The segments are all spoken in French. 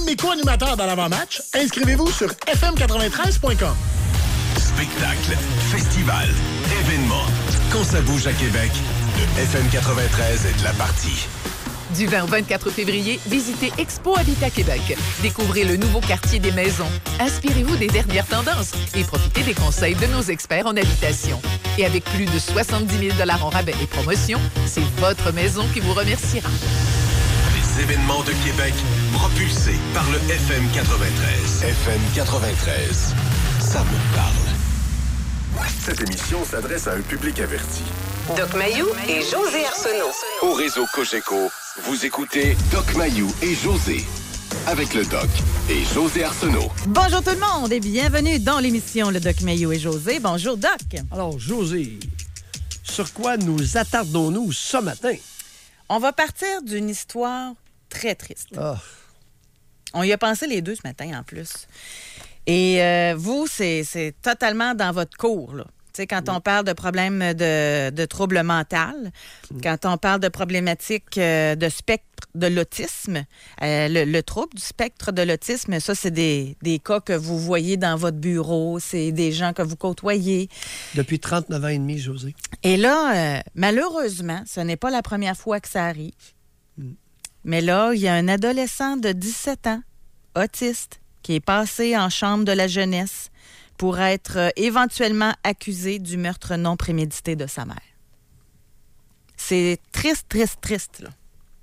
mes co-animateurs dans l'avant-match, inscrivez-vous sur fm93.com. Spectacle, festival, événement. Quand ça bouge à Québec, le FM 93 est de la partie. Du 20 au 24 février, visitez Expo Habitat Québec. Découvrez le nouveau quartier des maisons. Inspirez-vous des dernières tendances et profitez des conseils de nos experts en habitation. Et avec plus de 70 000 $ en rabais et promotions, c'est votre maison qui vous remerciera. Les événements de Québec, propulsés par le FM 93. FM 93, ça me parle. Cette émission s'adresse à un public averti. Doc Mayou et José Arsenault. Au réseau Cogeco, vous écoutez Doc Mayou et José. Avec le Doc et José Arsenault. Bonjour tout le monde et bienvenue dans l'émission Le Doc Mayou et José. Bonjour Doc. Alors José, sur quoi nous attardons-nous ce matin? On va partir d'une histoire très triste. Oh. On y a pensé les deux ce matin en plus. Et vous, c'est totalement dans votre cours, là. Tu sais, quand on parle de problèmes de troubles mentaux, quand on parle de problématiques de spectre de l'autisme, le trouble du spectre de l'autisme, ça, c'est des cas que vous voyez dans votre bureau, c'est des gens que vous côtoyez. Depuis 39 ans et demi, José. Et là, malheureusement, ce n'est pas la première fois que ça arrive. Mais là, il y a un adolescent de 17 ans, autiste, qui est passé en chambre de la jeunesse pour être éventuellement accusé du meurtre non prémédité de sa mère. C'est triste, triste, triste, là.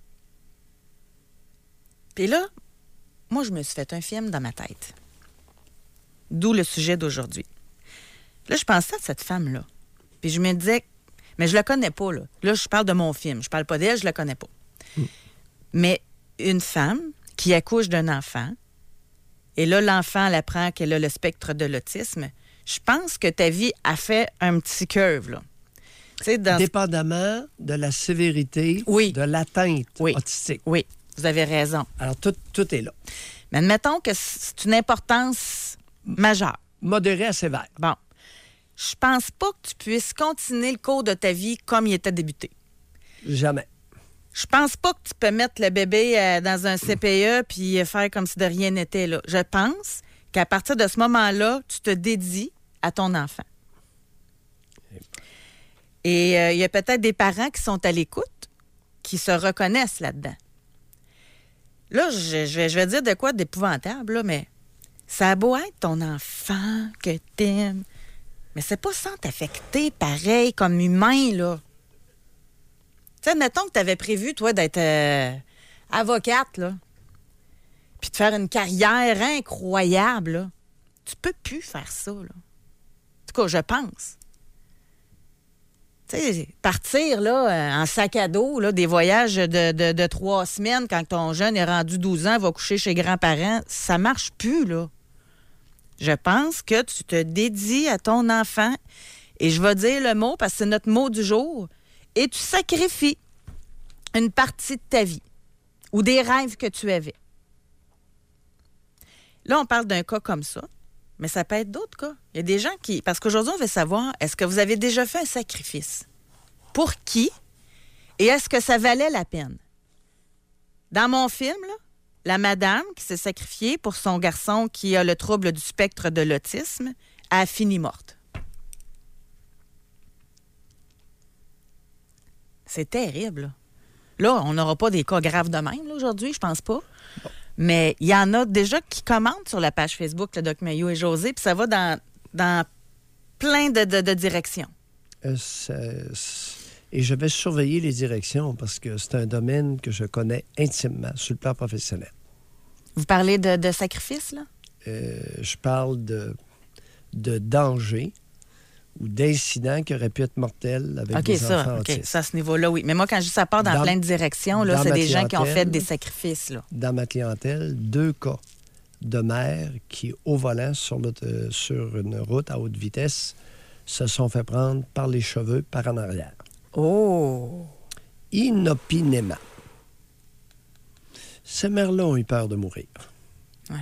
Puis là, moi, je me suis fait un film dans ma tête. D'où le sujet d'aujourd'hui. Là, je pensais à cette femme-là. Puis je me disais, mais je la connais pas, là. Là, je parle de mon film. Je parle pas d'elle, je la connais pas. Mais une femme qui accouche d'un enfant, et là, l'enfant, elle apprend qu'elle a le spectre de l'autisme. Je pense que ta vie a fait un petit curve, là. Tu sais, dépendamment de la sévérité de l'atteinte autistique. Oui, vous avez raison. Alors, tout est là. Mais admettons que c'est une importance majeure. Modérée à sévère. Bon. Je pense pas que tu puisses continuer le cours de ta vie comme il était débuté. Jamais. Je pense pas que tu peux mettre le bébé dans un CPE puis faire comme si de rien n'était, là. Je pense qu'à partir de ce moment-là, tu te dédies à ton enfant. Et il y a peut-être des parents qui sont à l'écoute, qui se reconnaissent là-dedans. Là, je vais dire de quoi d'épouvantable, là, mais ça a beau être ton enfant que t'aimes, mais c'est pas sans t'affecter pareil comme humain, là. Tu sais, mettons que tu avais prévu, toi, d'être avocate, là, puis de faire une carrière incroyable, là. Tu peux plus faire ça, là. En tout cas, je pense. Tu sais, partir, là, en sac à dos, là, des voyages de 3 semaines quand ton jeune est rendu 12 ans, va coucher chez grands-parents, ça marche plus, là. Je pense que tu te dédies à ton enfant, et je vais dire le mot, parce que c'est notre mot du jour, et tu sacrifies une partie de ta vie ou des rêves que tu avais. Là, on parle d'un cas comme ça, mais ça peut être d'autres cas. Il y a des gens qui... Parce qu'aujourd'hui, on veut savoir, est-ce que vous avez déjà fait un sacrifice? Pour qui? Et est-ce que ça valait la peine? Dans mon film, là, la madame qui s'est sacrifiée pour son garçon qui a le trouble du spectre de l'autisme a fini morte. C'est terrible, là. Là, on n'aura pas des cas graves de même, là, aujourd'hui, je pense pas. Bon. Mais il y en a déjà qui commentent sur la page Facebook, le Doc Mayou et José, puis ça va dans plein de directions. Et je vais surveiller les directions parce que c'est un domaine que je connais intimement sur le plan professionnel. Vous parlez de sacrifice, là? Je parle de danger ou d'incidents qui auraient pu être mortels avec des enfants autistes. OK, ça, à ce niveau-là, oui. Mais moi, quand je dis ça part dans plein de directions, là, c'est des gens qui ont fait des sacrifices, là. Dans ma clientèle, 2 cas de mères qui, au volant sur une route à haute vitesse, se sont fait prendre par les cheveux par en arrière. Oh! Inopinément. Ces mères-là ont eu peur de mourir. Oui.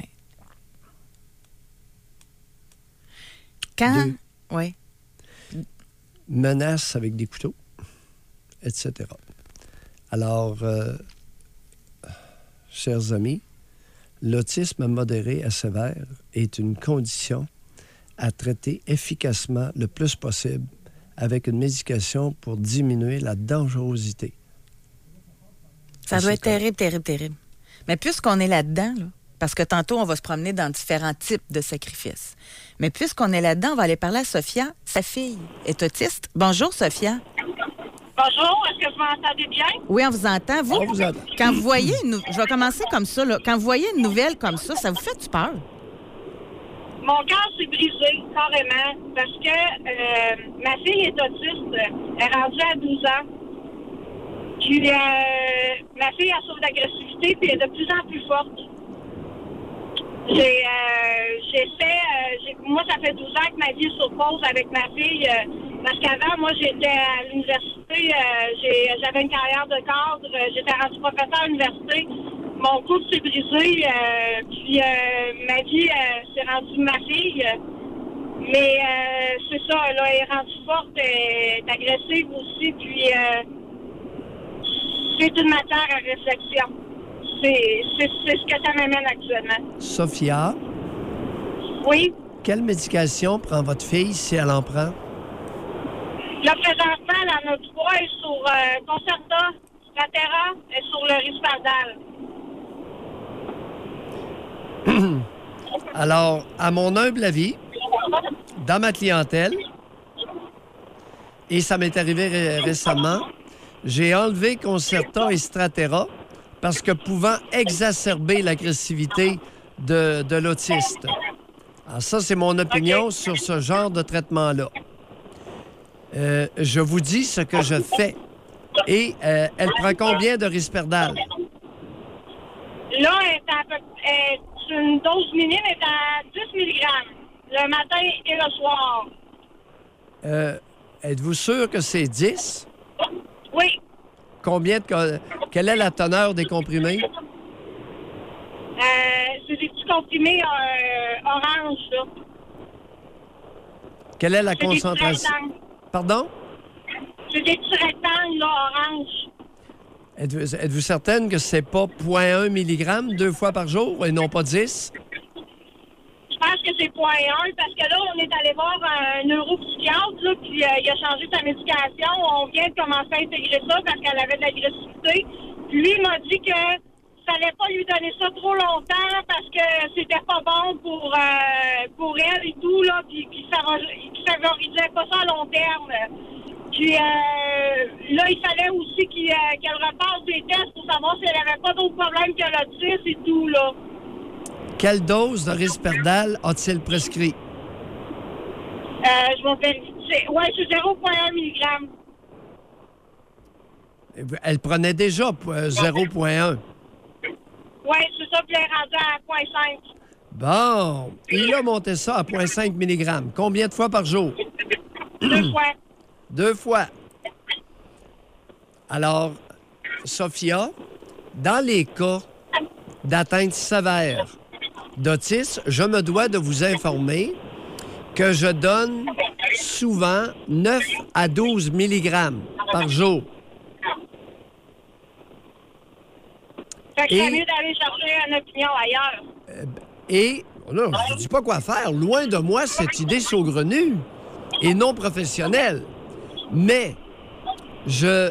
Quand... Oui. Menaces avec des couteaux, etc. Alors, chers amis, L'autisme modéré à sévère est une condition à traiter efficacement le plus possible avec une médication pour diminuer la dangerosité. Ça doit être terrible, terrible, terrible. Mais puisqu'on est là-dedans, là, parce que tantôt, on va se promener dans différents types de sacrifices. Mais puisqu'on est là-dedans, on va aller parler à Sophia. Sa fille est autiste. Bonjour, Sophia. Bonjour, est-ce que vous m'entendez bien? Oui, on vous entend. Vous, On vous entend. quand vous voyez je vais commencer comme ça, là. Quand vous voyez une nouvelle comme ça vous fait-tu peur? Mon cœur s'est brisé, carrément, parce que ma fille est autiste. Elle est rendue à 12 ans. Puis, ma fille a souffert d'agressivité, puis elle est de plus en plus forte. Moi, ça fait 12 ans que ma vie est sur pause avec ma fille, parce qu'avant, moi, j'étais à l'université, j'avais une carrière de cadre, j'étais rendue professeur à l'université. Mon couple s'est brisé, puis ma vie s'est rendue ma fille. Mais c'est ça, là, elle est rendue forte, elle est agressive aussi, puis c'est une matière à réflexion. C'est ce que ça m'amène actuellement. Sophia, Oui. quelle médication prend votre fille si elle en prend? Là, présentement, elle en a 3. Elle est sur Concerta, Stratera et sur le Risperdal. Alors, à mon humble avis, dans ma clientèle, et ça m'est arrivé récemment, j'ai enlevé Concerta et Stratera parce que pouvant exacerber l'agressivité de l'autiste. Alors ça, c'est mon opinion sur ce genre de traitement-là. Je vous dis ce que je fais. Et elle prend combien de Risperdal? Là, une dose minime est à 10 mg le matin et le soir. Êtes-vous sûr que c'est 10? Oui. Quelle est la teneur des comprimés? C'est des petits comprimés orange, là. Quelle est la C'est des concentration? petits rectangles. Pardon? C'est des petits rectangles, là, orange. Êtes-vous certaine que c'est pas 0,1 mg 2 fois par jour et non pas 10? Je pense que c'est 0,1 parce que là, on est allé voir un neuropsychiatre, là, puis il a changé sa médication. On vient de commencer à intégrer ça parce qu'elle avait de l'agressivité. Puis lui, il m'a dit que fallait pas lui donner ça trop longtemps parce que c'était pas bon pour elle et tout, là, puis qu'il favorisait pas ça à long terme. Puis là, il fallait aussi qu'elle repasse des tests pour savoir si elle avait pas d'autres problèmes que l'autisme et tout, là. Quelle dose de Risperdal a-t-il prescrit? Je vais vérifier. Ouais, c'est 0,1 mg. Elle prenait déjà 0,1. Oui, c'est ça, puis elle est rendue à 0,5. Bon, il a monté ça à 0,5 mg. Combien de fois par jour? 2 fois. 2 fois. Alors, Sophia, dans les cas d'atteinte sévère d'autisme, je me dois de vous informer que je donne souvent 9 à 12 mg par jour. Fait que c'est mieux d'aller chercher une opinion ailleurs. Et, là, je ne dis pas quoi faire. Loin de moi cette idée saugrenue et non professionnelle. Mais je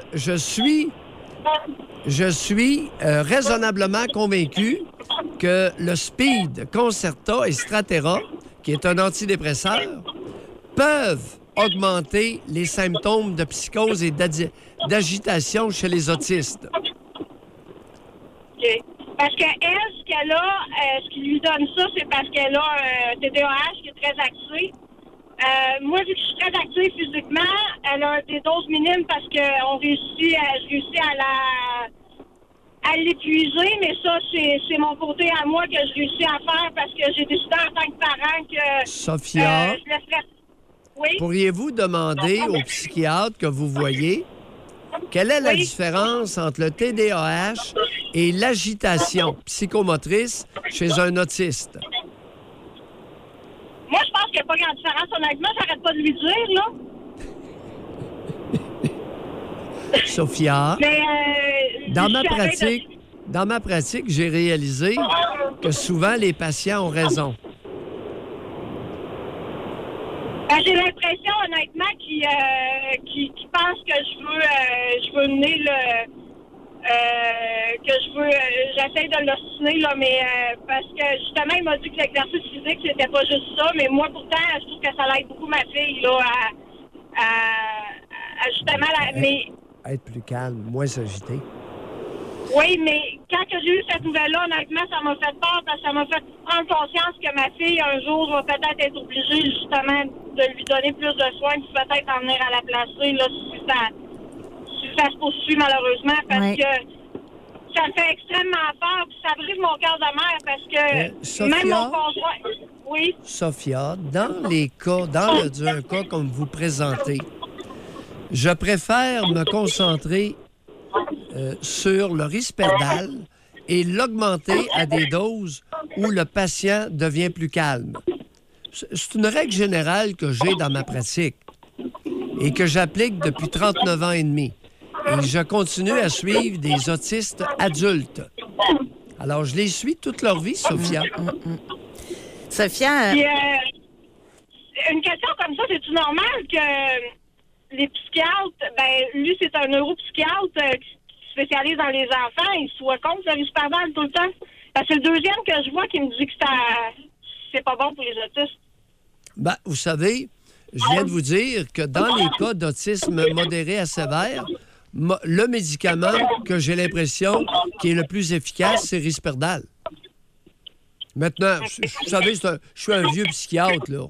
suis raisonnablement convaincu que le Speed, Concerta et Stratera, qui est un antidépresseur, peuvent augmenter les symptômes de psychose et d'agitation chez les autistes. OK. Parce qu'elle, ce qu'elle a, ce qui lui donne ça, c'est parce qu'elle a un TDAH qui est très axé. Moi, vu que je suis très active physiquement, elle a des doses minimes parce que je réussis à l'épuiser, mais ça, c'est mon côté à moi que je réussis à faire parce que j'ai décidé en tant que parent que Sophia, je laisserais... Oui? pourriez-vous demander au psychiatre que vous voyez quelle est la différence entre le TDAH et l'agitation psychomotrice chez un autiste? Moi, je pense qu'il n'y a pas grande différence. Honnêtement, j'arrête pas de lui dire, là. Sophia, Mais, dans je ma suis pratique, dans ma pratique, j'ai réalisé que souvent, les patients ont raison. J'ai l'impression, honnêtement, qu'ils pensent que je veux mener j'essaie de l'ostiner, là, mais parce que, justement, il m'a dit que l'exercice physique, c'était pas juste ça, mais moi, pourtant, je trouve que ça l'aide beaucoup ma fille, là, à justement, Être plus calme, moins s'agiter. Oui, mais quand que j'ai eu cette nouvelle-là, honnêtement, ça m'a fait peur parce que ça m'a fait prendre conscience que ma fille, un jour, va peut-être être obligée, justement, de lui donner plus de soins, puis peut-être en venir à la placer, là, si ça se poursuit, malheureusement, parce que ça me fait extrêmement peur, puis ça brise mon cœur de mère, parce que Sophia, même mon conjoint... Oui? Sophia, dans un cas comme vous présentez, je préfère me concentrer sur le Risperdal et l'augmenter à des doses où le patient devient plus calme. C'est une règle générale que j'ai dans ma pratique et que j'applique depuis 39 ans et demi. Et je continue à suivre des autistes adultes. Alors, je les suis toute leur vie, Sophia. Sophia... Puis, une question comme ça, c'est-tu normal que les psychiatres, lui, c'est un neuropsychiatre qui spécialise dans les enfants, il soit contre le Risperdal tout le temps? Parce que c'est le deuxième que je vois qui me dit que c'est pas bon pour les autistes. Ben, vous savez, je viens de vous dire que dans les cas d'autisme modéré à sévère, le médicament que j'ai l'impression qui est le plus efficace, c'est Risperdal. Maintenant, vous savez, je suis un vieux psychiatre, là.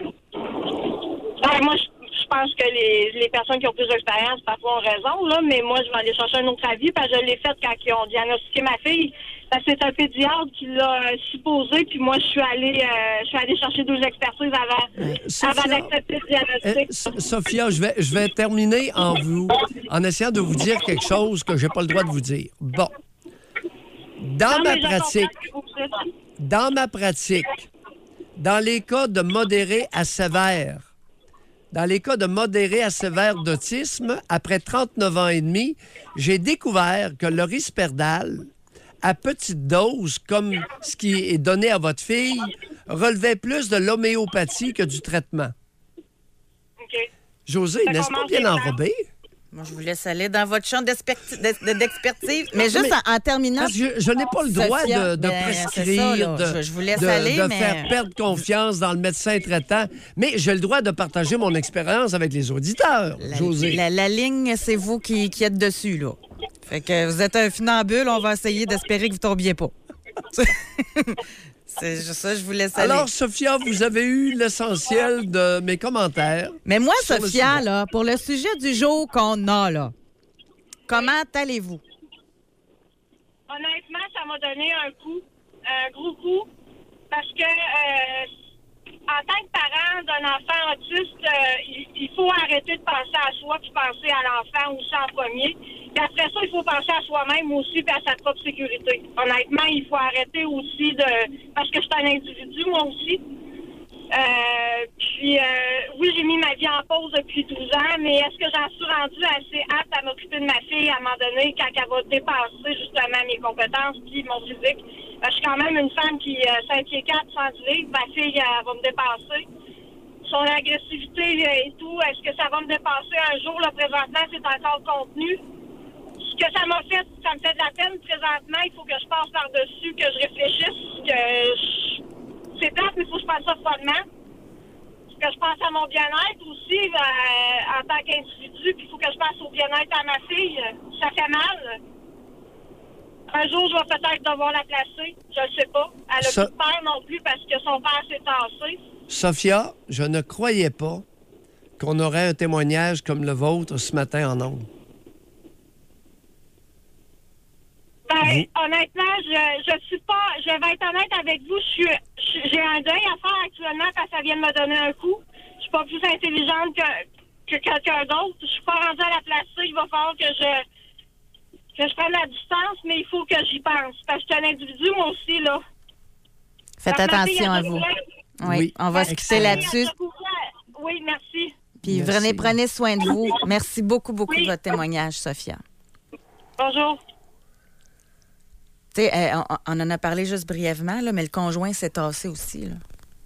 Moi, je pense que les personnes qui ont plus d'expérience parfois ont raison, là, mais moi, je vais aller chercher un autre avis, parce que je l'ai fait quand ils ont diagnostiqué ma fille. Parce que c'est un pédiatre qui l'a supposé, puis moi, je suis allée chercher 2 expertises avant d'accepter le diagnostic. Sophia, je vais terminer en essayant de vous dire quelque chose que j'ai pas le droit de vous dire. Bon. Dans ma pratique, dans les cas de modéré à sévère, d'autisme, après 39 ans et demi, j'ai découvert que le Risperdal, à petite dose, comme ce qui est donné à votre fille, relevait plus de l'homéopathie que du traitement. OK. José, n'est-ce pas bien enrobé? Moi, je vous laisse aller dans votre champ d'expertise. Mais juste en terminant... Parce que je n'ai pas le droit Sophia, de prescrire, je vous laisse aller, de mais... faire perdre confiance dans le médecin traitant, mais j'ai le droit de partager mon expérience avec les auditeurs, José. La ligne, c'est vous qui êtes dessus, là. Fait que vous êtes un funambule, on va essayer d'espérer que vous tombiez pas. C'est juste ça, je vous laisse aller. Alors, Sophia, vous avez eu l'essentiel de mes commentaires. Mais moi, Sophia, là, pour le sujet du jour qu'on a, là, comment allez-vous? Honnêtement, ça m'a donné un gros coup, parce que en tant que parent d'un enfant autiste, il faut arrêter de penser à soi puis penser à l'enfant aussi en premier. Puis après ça, il faut penser à soi-même aussi puis à sa propre sécurité. Honnêtement, il faut arrêter aussi parce que je suis un individu, moi aussi. Oui, j'ai mis ma vie en pause depuis 12 ans, mais est-ce que j'en suis rendue assez apte à m'occuper de ma fille à un moment donné quand elle va dépasser justement mes compétences puis mon physique? Je suis quand même une femme qui, 5 pieds 4, 110 livres, ma fille va me dépasser. Son agressivité et tout, est-ce que ça va me dépasser un jour? Là, présentement, c'est encore contenu. Ce que ça m'a fait, ça me fait de la peine présentement. Il faut que je passe par-dessus, que je réfléchisse, c'est plate, mais il faut que je fasse ça froidement. Que je pense à mon bien-être aussi en tant qu'individu, puis il faut que je pense au bien-être à ma fille. Ça fait mal. Un jour, je vais peut-être devoir la placer. Je ne sais pas. Elle n'a plus de père non plus parce que son père s'est tassé. Sophia, je ne croyais pas qu'on aurait un témoignage comme le vôtre ce matin en ondes. Honnêtement, je vais être honnête avec vous, j'ai un deuil à faire actuellement parce que ça vient de me donner un coup. Je suis pas plus intelligente que quelqu'un d'autre. Je suis pas rendue à la placer. Il va falloir que je prenne la distance, mais il faut que j'y pense. Parce que je suis un individu, moi aussi, là. Faites attention à vous. Oui, on va se quitter là-dessus. Oui, merci. Puis prenez soin de vous. Merci beaucoup de votre témoignage, Sophia. Bonjour. Tu sais, on en a parlé juste brièvement, là, mais le conjoint s'est tassé aussi. Là.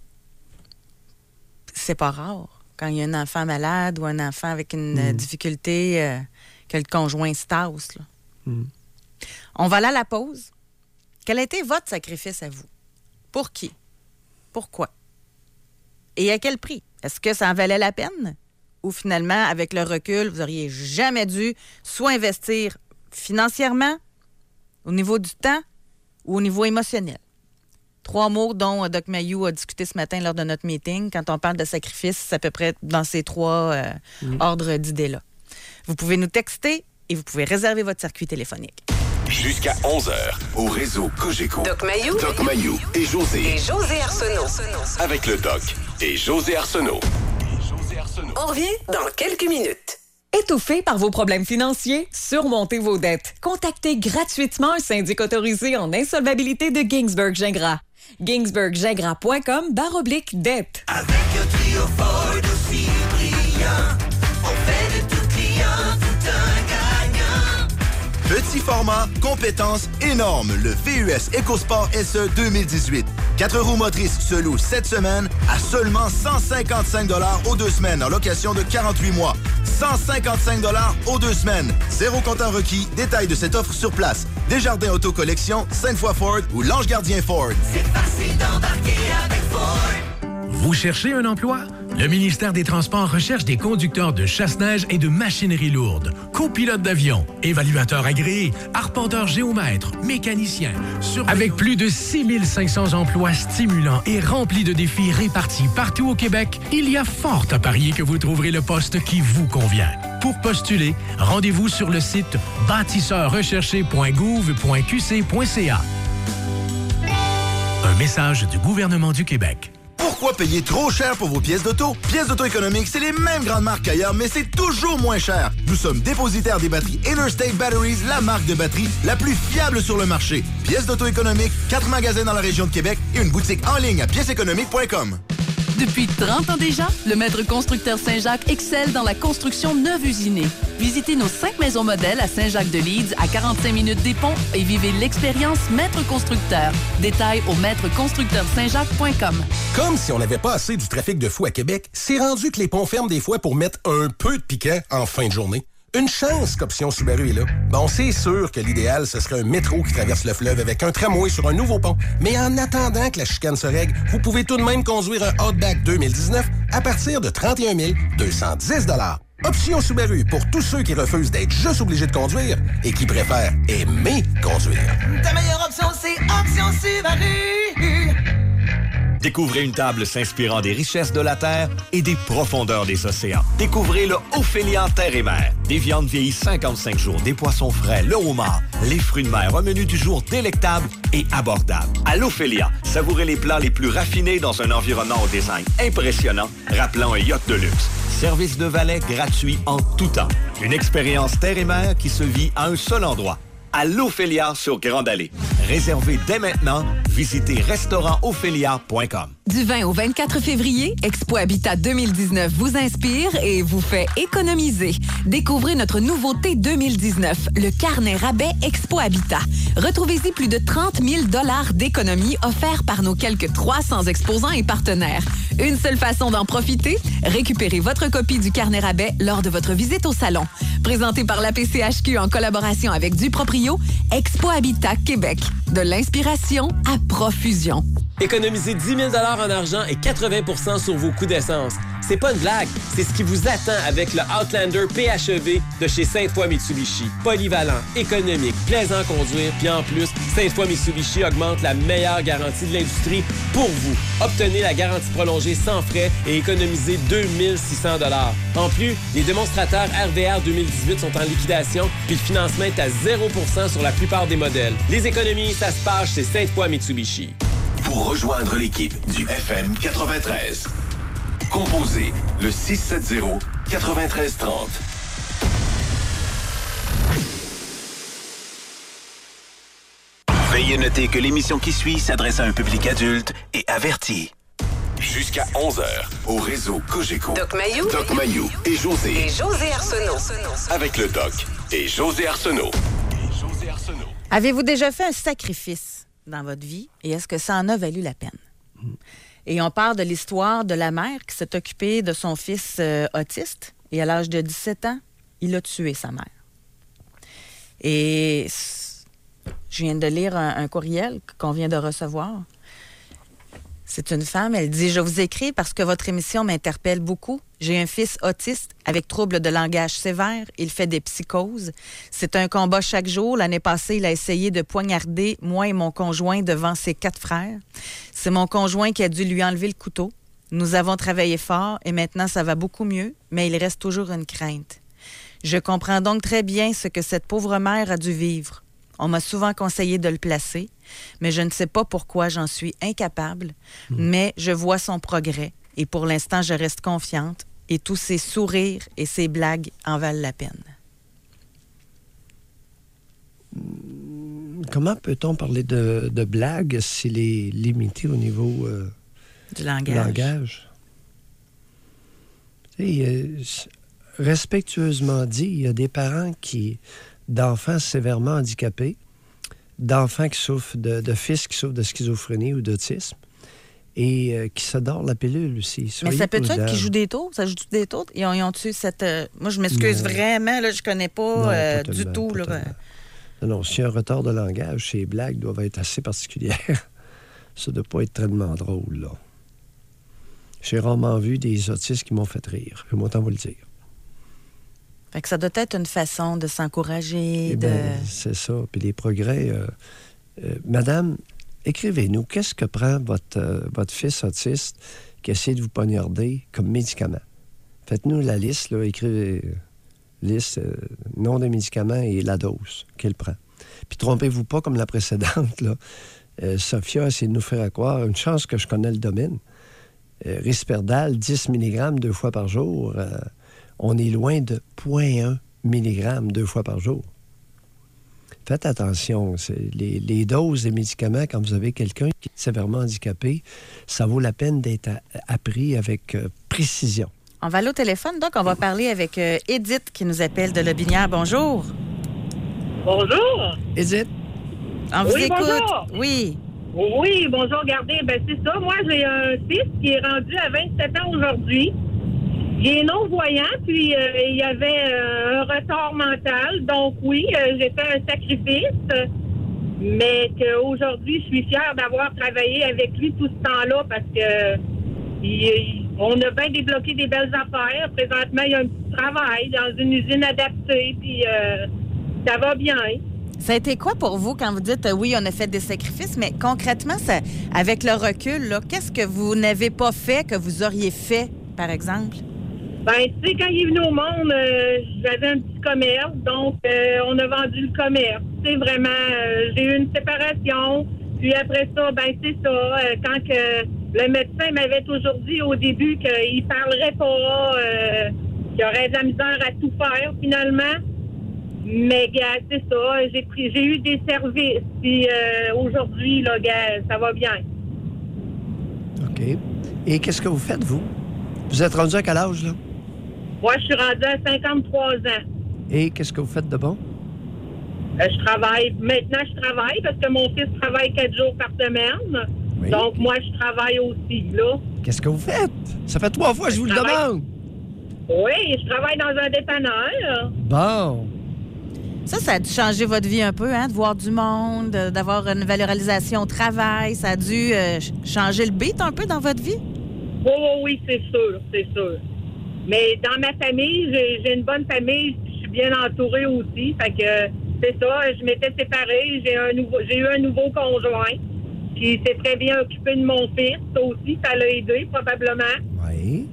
C'est pas rare. Quand il y a un enfant malade ou un enfant avec une difficulté, que le conjoint se tasse. Là. On va aller à la pause. Quel a été votre sacrifice à vous? Pour qui? Pourquoi? Et à quel prix? Est-ce que ça en valait la peine? Ou finalement, avec le recul, vous n'auriez jamais dû soit investir financièrement, au niveau du temps ou au niveau émotionnel? 3 mots dont Doc Mayou a discuté ce matin lors de notre meeting. Quand on parle de sacrifice, c'est à peu près dans ces 3 ordres d'idées-là. Vous pouvez nous texter et vous pouvez réserver votre circuit téléphonique. Jusqu'à 11h, au réseau Cogeco. Doc Mayou et José. Et José Arsenault. Avec le Doc et José Arsenault. On revient dans quelques minutes. Étouffé par vos problèmes financiers? Surmontez vos dettes. Contactez gratuitement un syndic autorisé en insolvabilité de Ginsberg-Gingras. ginsberggingras.com/dette. Avec un trio Ford aussi brillant, on fait de tout client tout un gagnant. Petit format, compétences énormes. Le VUS EcoSport SE 2018. 4 roues motrices se louent cette semaine à seulement 155 $ aux 2 semaines en location de 48 mois. 155 $ aux 2 semaines. 0 comptant requis. Détails de cette offre sur place. Desjardins Auto Collection, Sainte-Foy Ford ou L'Ange Gardien Ford. C'est facile d'embarquer avec Ford. Vous cherchez un emploi? Le ministère des Transports recherche des conducteurs de chasse-neige et de machinerie lourde, copilotes d'avion, évaluateurs agréés, arpenteurs géomètres, mécaniciens. Avec plus de 6500 emplois stimulants et remplis de défis répartis partout au Québec, il y a fort à parier que vous trouverez le poste qui vous convient. Pour postuler, rendez-vous sur le site bâtisseurrecherché.gouv.qc.ca. Un message du gouvernement du Québec. Pourquoi payer trop cher pour vos pièces d'auto? Pièces d'auto économiques, c'est les mêmes grandes marques qu'ailleurs, mais c'est toujours moins cher. Nous sommes dépositaires des batteries Interstate Batteries, la marque de batterie la plus fiable sur le marché. Pièces d'auto économiques, 4 magasins dans la région de Québec et une boutique en ligne à pièceséconomiques.com. Depuis 30 ans déjà, le Maître Constructeur Saint-Jacques excelle dans la construction neuve usinée. Visitez nos 5 maisons modèles à Saint-Jacques-de-Leeds, à 45 minutes des ponts et vivez l'expérience Maître Constructeur. Détails au maîtreconstructeursaintjacques.com. Comme si on n'avait pas assez du trafic de fou à Québec, c'est rendu que les ponts ferment des fois pour mettre un peu de piquant en fin de journée. Une chance qu'Option Subaru est là. Bon, c'est sûr que l'idéal, ce serait un métro qui traverse le fleuve avec un tramway sur un nouveau pont. Mais en attendant que la chicane se règle, vous pouvez tout de même conduire un Outback 2019 à partir de 31 210 $. Option Subaru pour tous ceux qui refusent d'être juste obligés de conduire et qui préfèrent aimer conduire. Ta meilleure option, c'est Option Subaru. Découvrez une table s'inspirant des richesses de la terre et des profondeurs des océans. Découvrez le Ophélia Terre et Mer. Des viandes vieillies 55 jours, des poissons frais, le homard, les fruits de mer, un menu du jour délectable et abordable. À l'Ophélia, savourez les plats les plus raffinés dans un environnement au design impressionnant, rappelant un yacht de luxe. Service de valet gratuit en tout temps. Une expérience terre et mer qui se vit à un seul endroit. À l'Ophélia sur Grande Allée. Réservez dès maintenant. Visitez restaurantophélia.com. Du 20 au 24 février, Expo Habitat 2019 vous inspire et vous fait économiser. Découvrez notre nouveauté 2019, le carnet rabais Expo Habitat. Retrouvez-y plus de 30 000 $ d'économies offerts par nos quelques 300 exposants et partenaires. Une seule façon d'en profiter, récupérez votre copie du carnet rabais lors de votre visite au salon. Présenté par la PCHQ en collaboration avec Duproprio, Expo Habitat Québec. De l'inspiration à profusion. Économisez 10 000 $ en argent et 80 % sur vos coûts d'essence. C'est pas une blague, c'est ce qui vous attend avec le Outlander PHEV de chez Sainte-Foy Mitsubishi. Polyvalent, économique, plaisant à conduire, puis en plus, Sainte-Foy Mitsubishi augmente la meilleure garantie de l'industrie pour vous. Obtenez la garantie prolongée sans frais et économisez 2 600 $. En plus, les démonstrateurs RVR 2018 sont en liquidation, puis le financement est à 0 % sur la plupart des modèles. Les économies, ça se passe chez Sainte-Foy Mitsubishi. Pour rejoindre l'équipe du FM 93, composez le 670-9330. Veuillez noter que l'émission qui suit s'adresse à un public adulte et averti. Jusqu'à 11h, au réseau Cogeco. Doc Mayou et José. Et José Arsenault. Avec le Doc et José Arsenault. Avez-vous déjà fait un sacrifice dans votre vie et est-ce que ça en a valu la peine? Et on parle de l'histoire de la mère qui s'est occupée de son fils autiste et à l'âge de 17 ans, il a tué sa mère. Et je viens de lire un courriel qu'on vient de recevoir. C'est une femme, elle dit « Je vous écris parce que votre émission m'interpelle beaucoup. J'ai un fils autiste avec troubles de langage sévères. Il fait des psychoses. C'est un combat chaque jour. L'année passée, il a essayé de poignarder moi et mon conjoint devant ses 4 frères. C'est mon conjoint qui a dû lui enlever le couteau. Nous avons travaillé fort et maintenant ça va beaucoup mieux, mais il reste toujours une crainte. Je comprends donc très bien ce que cette pauvre mère a dû vivre. On m'a souvent conseillé de le placer, mais je ne sais pas pourquoi j'en suis incapable. Mais je vois son progrès et pour l'instant, je reste confiante et tous ses sourires et ses blagues en valent la peine. Comment peut-on parler de blagues s'il est limité au niveau du langage? Respectueusement dit, il y a des parents d'enfants sévèrement handicapés, d'enfants qui souffrent de fils qui souffrent de schizophrénie ou d'autisme et qui se dort la pilule aussi. Mais ça peut être qu'ils jouent des tours? Ça joue des tours? Ils ont-tu cette... Moi, je m'excuse vraiment, là, je connais pas du tout. Là. Non, si un retard de langage, ces blagues doivent être assez particulières. Ça ne doit pas être tellement drôle, là. J'ai rarement vu des autistes qui m'ont fait rire. Je m'entends vous le dire. Fait que ça doit être une façon de s'encourager. C'est ça. Puis les progrès... Madame, écrivez-nous, qu'est-ce que prend votre fils autiste qui essaie de vous poignarder comme médicament? Faites-nous la liste, là, écrivez liste, nom des médicaments et la dose qu'il prend. Puis trompez-vous pas comme la précédente, là. Sophia a essayé de nous faire croire, une chance que je connais le domaine. Risperdal, 10 mg 2 fois par jour. On est loin de 0,1 mg 2 fois par jour. Faites attention. Les doses des médicaments, quand vous avez quelqu'un qui est sévèrement handicapé, ça vaut la peine d'être appris avec précision. On va aller au téléphone, donc on va parler avec Edith qui nous appelle de Lobinière. Bonjour. Bonjour. Edith. On vous écoute. Bonjour. Oui. Oui, bonjour, regardez, c'est ça. Moi, j'ai un fils qui est rendu à 27 ans aujourd'hui. Il est non-voyant, puis il y avait un retard mental. Donc oui, j'ai fait un sacrifice, mais qu'aujourd'hui, je suis fière d'avoir travaillé avec lui tout ce temps-là parce que on a bien débloqué des belles affaires. Présentement, il y a un petit travail dans une usine adaptée, puis ça va bien. Ça a été quoi pour vous quand vous dites oui, on a fait des sacrifices, mais concrètement, ça, avec le recul, là, qu'est-ce que vous n'avez pas fait que vous auriez fait, par exemple? Ben, tu sais, quand il est venu au monde, j'avais un petit commerce, donc on a vendu le commerce. Tu sais, vraiment, j'ai eu une séparation, puis après ça, ben c'est ça, quand que le médecin m'avait toujours dit au début qu'il parlerait pas, qu'il aurait de la misère à tout faire, finalement. Mais, gars, c'est ça. J'ai eu des services. Puis aujourd'hui, là, gars, ça va bien. OK. Et qu'est-ce que vous faites, vous? Vous êtes rendu à quel âge, là? Moi, je suis rendu à 53 ans. Et qu'est-ce que vous faites de bon? Je travaille. Maintenant, je travaille parce que mon fils travaille 4 jours par semaine. Oui. Donc, moi, je travaille aussi, là. Qu'est-ce que vous faites? Ça fait 3 fois que je vous le demande. Oui, je travaille dans un dépanneur. Bon. Ça a dû changer votre vie un peu, hein, de voir du monde, d'avoir une valorisation au travail. Ça a dû changer le beat un peu dans votre vie? Oui, c'est sûr, c'est sûr. Mais dans ma famille, j'ai une bonne famille, je suis bien entourée aussi. Fait que c'est ça, je m'étais séparée, j'ai eu un nouveau conjoint qui s'est très bien occupé de mon fils. Ça aussi, ça l'a aidé, probablement. Oui.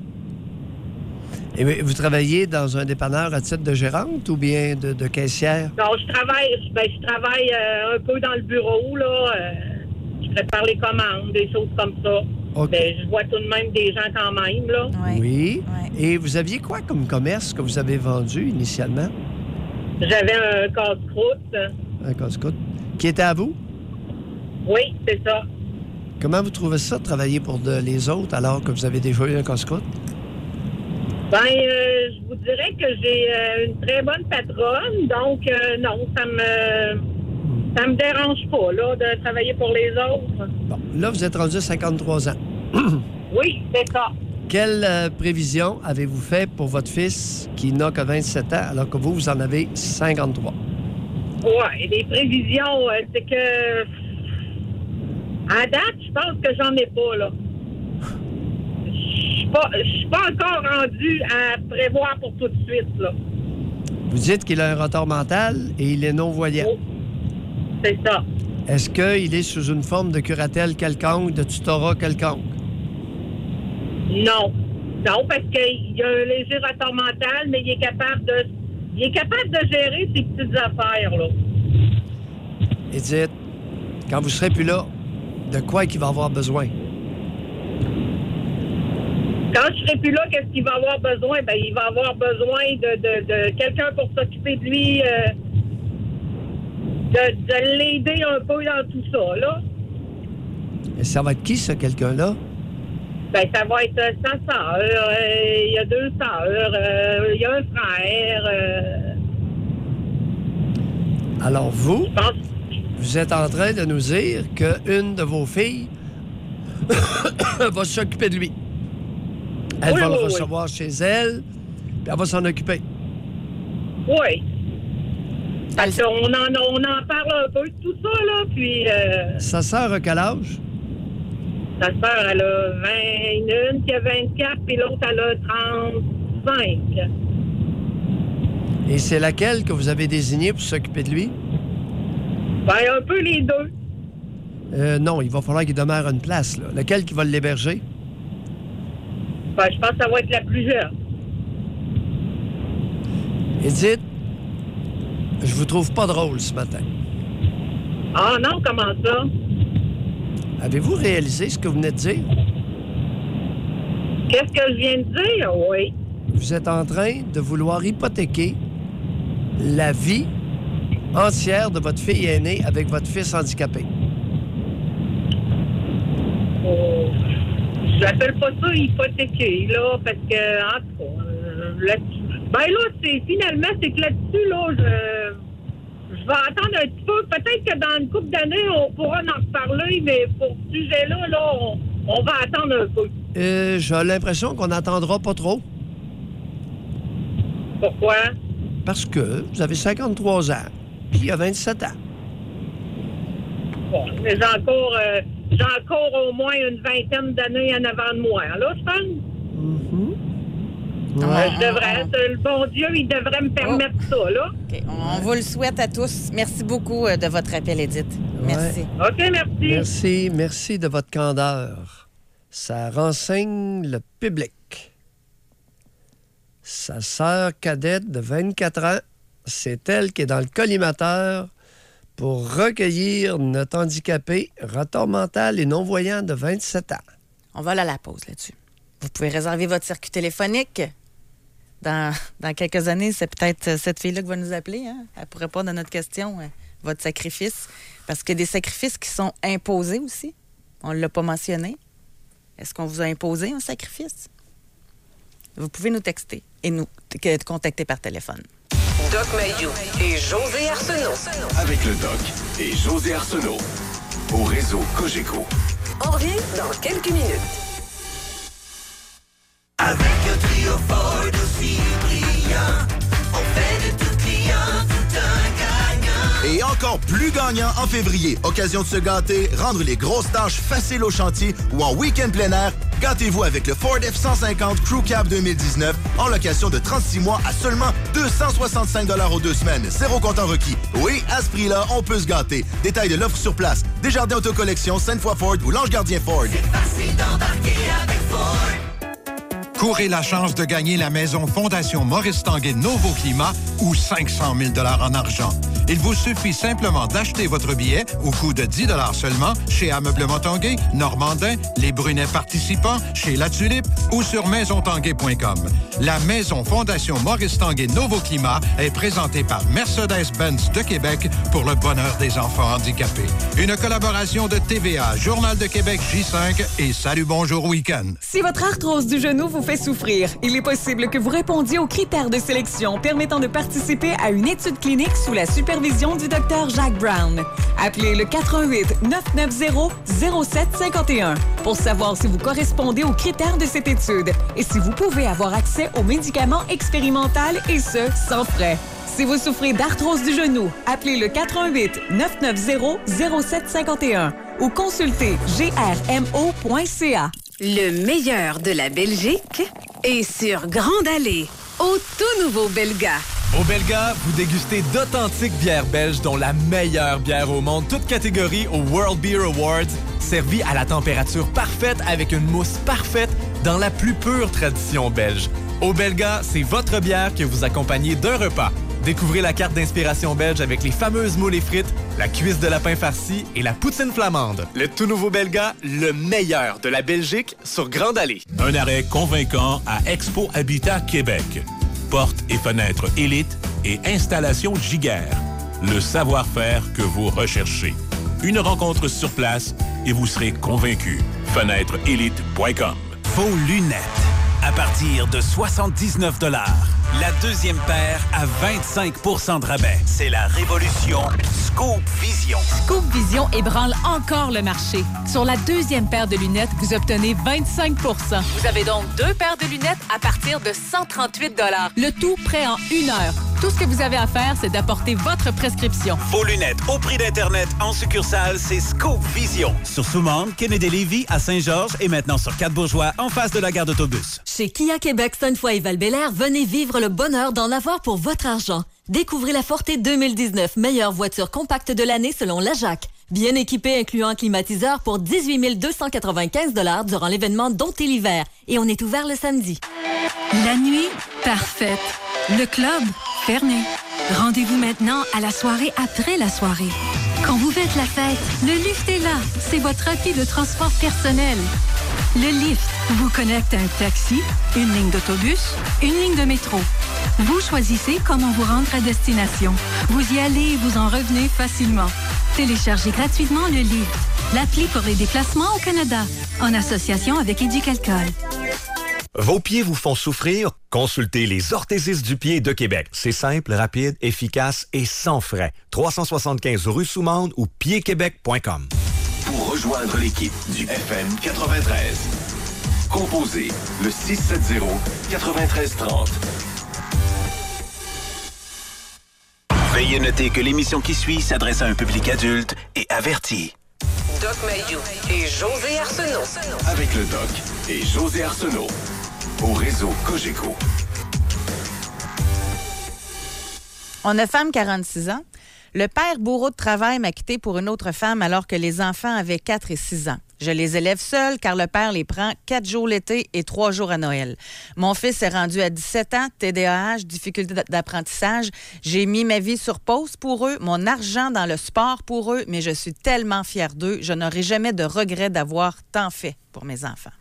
Et vous travaillez dans un dépanneur à titre de gérante ou bien de caissière? Non, je travaille un peu dans le bureau, là. Je prépare les commandes, des choses comme ça. Okay. Mais je vois tout de même des gens quand même, là. Oui. Et vous aviez quoi comme commerce que vous avez vendu initialement? J'avais un casse-croûte. Un casse-croûte. Qui était à vous? Oui, c'est ça. Comment vous trouvez ça de travailler pour les autres alors que vous avez déjà eu un casse-croûte? Ben, je vous dirais que j'ai une très bonne patronne, donc non, ça me Ça me dérange pas, là, de travailler pour les autres. Bon, là, vous êtes rendu à 53 ans. Oui, c'est ça. Quelle prévision avez-vous fait pour votre fils qui n'a que 27 ans, alors que vous en avez 53? Ouais, les prévisions, c'est que... À date, je pense que j'en ai pas, là. Je suis pas encore rendu à prévoir pour tout de suite, là. Vous dites qu'il a un retard mental et il est non-voyant. Oh, c'est ça. Est-ce qu'il est sous une forme de curatelle quelconque, de tutorat quelconque? Non. Non, parce qu'il a un léger retard mental, mais il est capable de gérer ses petites affaires, là. Edith, quand vous serez plus là, de quoi qu'il va avoir besoin? Quand je serai plus là, qu'est-ce qu'il va avoir besoin? Ben, il va avoir besoin de quelqu'un pour s'occuper de lui, de l'aider un peu dans tout ça, là. Et ça va être qui, ce quelqu'un-là? Ben, ça va être sa sœur. Il y a 2 sœurs. Il y a un frère. Alors, vous êtes en train de nous dire qu'une de vos filles va s'occuper de lui. Elle va le recevoir chez elle, puis elle va s'en occuper. Oui. Parce qu'on en parle un peu de tout ça, là, puis... Sa sœur a quel âge? Sa sœur, elle a 21, qui a 24, puis l'autre, elle a 35. Et c'est laquelle que vous avez désignée pour s'occuper de lui? Ben, un peu les deux. Non, il va falloir qu'il demeure une place, là. Lequel qui va l'héberger? Ben, je pense que ça va être la plus jeune. Edith, je vous trouve pas drôle ce matin. Ah non, comment ça? Avez-vous réalisé ce que vous venez de dire? Qu'est-ce que je viens de dire? Oui. Vous êtes en train de vouloir hypothéquer la vie entière de votre fille aînée avec votre fils handicapé. Oh, j'appelle pas ça hypothéquer, là, parce que, en tout cas, finalement, c'est que là-dessus, là, je vais attendre un petit peu. Peut-être que dans une couple d'années, on pourra en reparler, mais pour ce sujet-là, là, on va attendre un peu. J'ai l'impression qu'on n'attendra pas trop. Pourquoi? Parce que vous avez 53 ans, puis il a 27 ans. Bon, mais j'ai encore au moins une vingtaine d'années en avant de moi, là, je pense. Ouais. Je devrais, le bon Dieu, il devrait me permettre ça, là. OK. On vous le souhaite à tous. Merci beaucoup de votre appel, Edith. Merci. OK, merci. Merci de votre candeur. Ça renseigne le public. Sa sœur cadette de 24 ans, c'est elle qui est dans le collimateur pour recueillir notre handicapé retard mental et non-voyant de 27 ans. On va aller à la pause là-dessus. Vous pouvez réserver votre circuit téléphonique. Dans quelques années, c'est peut-être cette fille-là qui va nous appeler, hein? Elle pourrait répondre à notre question, votre sacrifice. Parce qu'il y a des sacrifices qui sont imposés aussi. On ne l'a pas mentionné. Est-ce qu'on vous a imposé un sacrifice? Vous pouvez nous texter et nous contacter par téléphone. Doc Mayou et José Arsenault. Avec le Doc et José Arsenault. Au réseau Cogeco. On revient dans quelques minutes. Avec un trio Ford aussi brillant, on fait de tout client tout un gagnant. Et encore plus gagnant en février. Occasion de se gâter, rendre les grosses tâches faciles au chantier ou en week-end plein air. Gâtez-vous avec le Ford F-150 Crew Cab 2019 en location de 36 mois à seulement 265 $ aux 2 semaines. Zéro comptant requis. Oui, à ce prix-là, on peut se gâter. Détails de l'offre sur place. Desjardins Autocollection, Sainte-Foy Ford ou L'Ange Gardien Ford. C'est facile d'embarquer avec Ford. Courez la chance de gagner la maison Fondation Maurice Tanguay Novo Climat ou 500 000 $ en argent. Il vous suffit simplement d'acheter votre billet au coût de 10 $ seulement chez Ameublement Tanguay, Normandin, Les Brunets participants, chez La Tulipe ou sur maisontanguay.com. La maison Fondation Maurice Tanguay Novo Climat est présentée par Mercedes-Benz de Québec pour le bonheur des enfants handicapés. Une collaboration de TVA, Journal de Québec J5 et Salut Bonjour Week-end. Si votre arthrose du genou vous fait souffrir, il est possible que vous répondiez aux critères de sélection permettant de participer à une étude clinique sous la supervision supervision du Dr Jacques Brown. Appelez le 418-990-0751 pour savoir si vous correspondez aux critères de cette étude et si vous pouvez avoir accès aux médicaments expérimentaux et ce, sans frais. Si vous souffrez d'arthrose du genou, appelez le 418-990-0751 ou consultez grmo.ca. Le meilleur de la Belgique est sur Grande Allée, au tout nouveau Belga. Au Belga, vous dégustez d'authentiques bières belges, dont la meilleure bière au monde, toute catégorie au World Beer Awards, servie à la température parfaite avec une mousse parfaite dans la plus pure tradition belge. Au Belga, c'est votre bière que vous accompagnez d'un repas. Découvrez la carte d'inspiration belge avec les fameuses moules et frites, la cuisse de lapin farcie et la poutine flamande. Le tout nouveau Belga, le meilleur de la Belgique sur Grande Allée. Un arrêt convaincant à Expo Habitat Québec. Portes et fenêtres Élite et installation Giguère. Le savoir-faire que vous recherchez. Une rencontre sur place et vous serez convaincu. Fenêtresélite.com. Vos lunettes. À partir de 79 $. La deuxième paire à 25 % de rabais. C'est la révolution Scoop Vision. Scoop Vision ébranle encore le marché. Sur la deuxième paire de lunettes, vous obtenez 25 %. Vous avez donc 2 paires de lunettes à partir de 138 $. Le tout prêt en 1 heure. Tout ce que vous avez à faire, c'est d'apporter votre prescription. Vos lunettes au prix d'Internet en succursale, c'est Scoop Vision. Sur Soumande, Kennedy-Lévis, à Saint-Georges et maintenant sur 4 Bourgeois, en face de la gare d'autobus. Chez Kia Québec, Sainte-Foy et Val-Bélair, venez vivre le bonheur d'en avoir pour votre argent. Découvrez la Forte 2019, meilleure voiture compacte de l'année selon l'AJAC. Bien équipée, incluant climatiseur pour 18 295 $ durant l'événement Dompter l'hiver. Et on est ouvert le samedi. La nuit, parfaite. Le club, fermé. Rendez-vous maintenant à la soirée après la soirée. Quand vous faites la fête, le lift est là. C'est votre appui de transport personnel. Le lift vous connecte à un taxi, une ligne d'autobus, une ligne de métro. Vous choisissez comment vous rendre à destination. Vous y allez et vous en revenez facilement. Téléchargez gratuitement le lift, l'appli pour les déplacements au Canada, en association avec Éducalcool. Vos pieds vous font souffrir? Consultez les orthésistes du pied de Québec. C'est simple, rapide, efficace et sans frais. 375 rue Soumande ou piedquebec.com. Pour rejoindre l'équipe du FM 93, composez le 670-9330. Veuillez noter que l'émission qui suit s'adresse à un public adulte et averti. Doc Mayou et José Arsenault. Avec le Doc et José Arsenault. Au réseau Cogeco. On a femme 46 ans. Le père bourreau de travail m'a quitté pour une autre femme alors que les enfants avaient 4 et 6 ans. Je les élève seule car le père les prend 4 jours l'été et 3 jours à Noël. Mon fils est rendu à 17 ans, TDAH, difficulté d'apprentissage. J'ai mis ma vie sur pause pour eux, mon argent dans le sport pour eux, mais je suis tellement fière d'eux. Je n'aurai jamais de regret d'avoir tant fait pour mes enfants.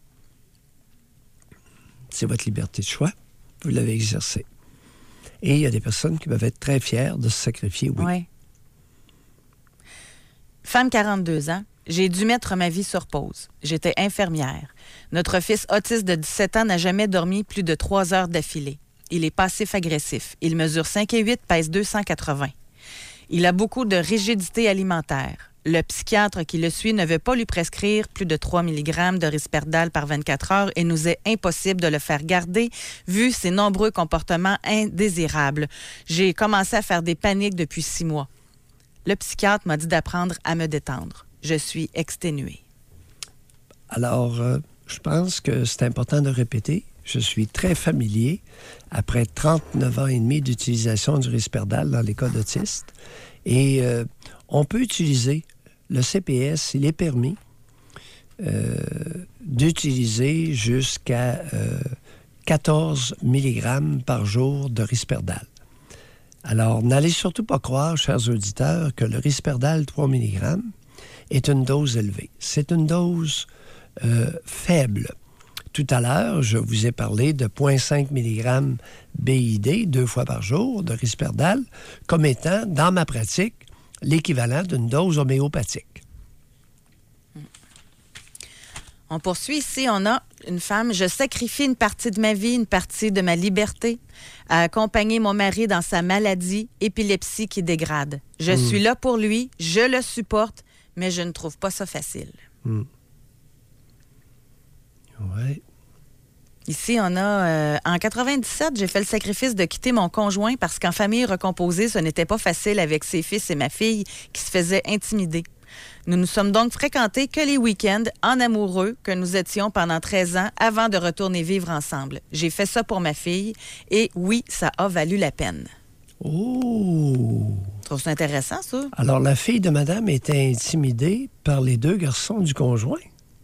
C'est votre liberté de choix. Vous l'avez exercée. Et il y a des personnes qui peuvent être très fières de se sacrifier, oui. Oui. Femme 42 ans. J'ai dû mettre ma vie sur pause. J'étais infirmière. Notre fils autiste de 17 ans n'a jamais dormi plus de 3 heures d'affilée. Il est passif-agressif. Il mesure 5 et 8, pèse 280. Il a beaucoup de rigidité alimentaire. Le psychiatre qui le suit ne veut pas lui prescrire plus de 3 mg de Risperdal par 24 heures et nous est impossible de le faire garder vu ses nombreux comportements indésirables. J'ai commencé à faire des paniques depuis 6 mois. Le psychiatre m'a dit d'apprendre à me détendre. Je suis exténuée. Alors, je pense que c'est important de répéter. Je suis très familier, après 39 ans et demi d'utilisation du Risperdal dans les cas d'autistes. Et on peut utiliser le CPS, il est permis d'utiliser jusqu'à 14 mg par jour de Risperdal. Alors, n'allez surtout pas croire, chers auditeurs, que le Risperdal 3 mg est une dose élevée. C'est une dose faible. Tout à l'heure, je vous ai parlé de 0,5 mg BID 2 fois par jour de Risperdal comme étant, dans ma pratique, l'équivalent d'une dose homéopathique. On poursuit ici. On a une femme. Je sacrifie une partie de ma vie, une partie de ma liberté à accompagner mon mari dans sa maladie, épilepsie qui dégrade. Je suis là pour lui, je le supporte, mais je ne trouve pas ça facile. Oui. Ici, on a... en 97, j'ai fait le sacrifice de quitter mon conjoint parce qu'en famille recomposée, ce n'était pas facile avec ses fils et ma fille qui se faisaient intimider. Nous nous sommes donc fréquentés que les week-ends, en amoureux, que nous étions pendant 13 ans avant de retourner vivre ensemble. J'ai fait ça pour ma fille et oui, ça a valu la peine. Oh! Je trouve ça intéressant, ça. Alors, la fille de madame était intimidée par les 2 garçons du conjoint.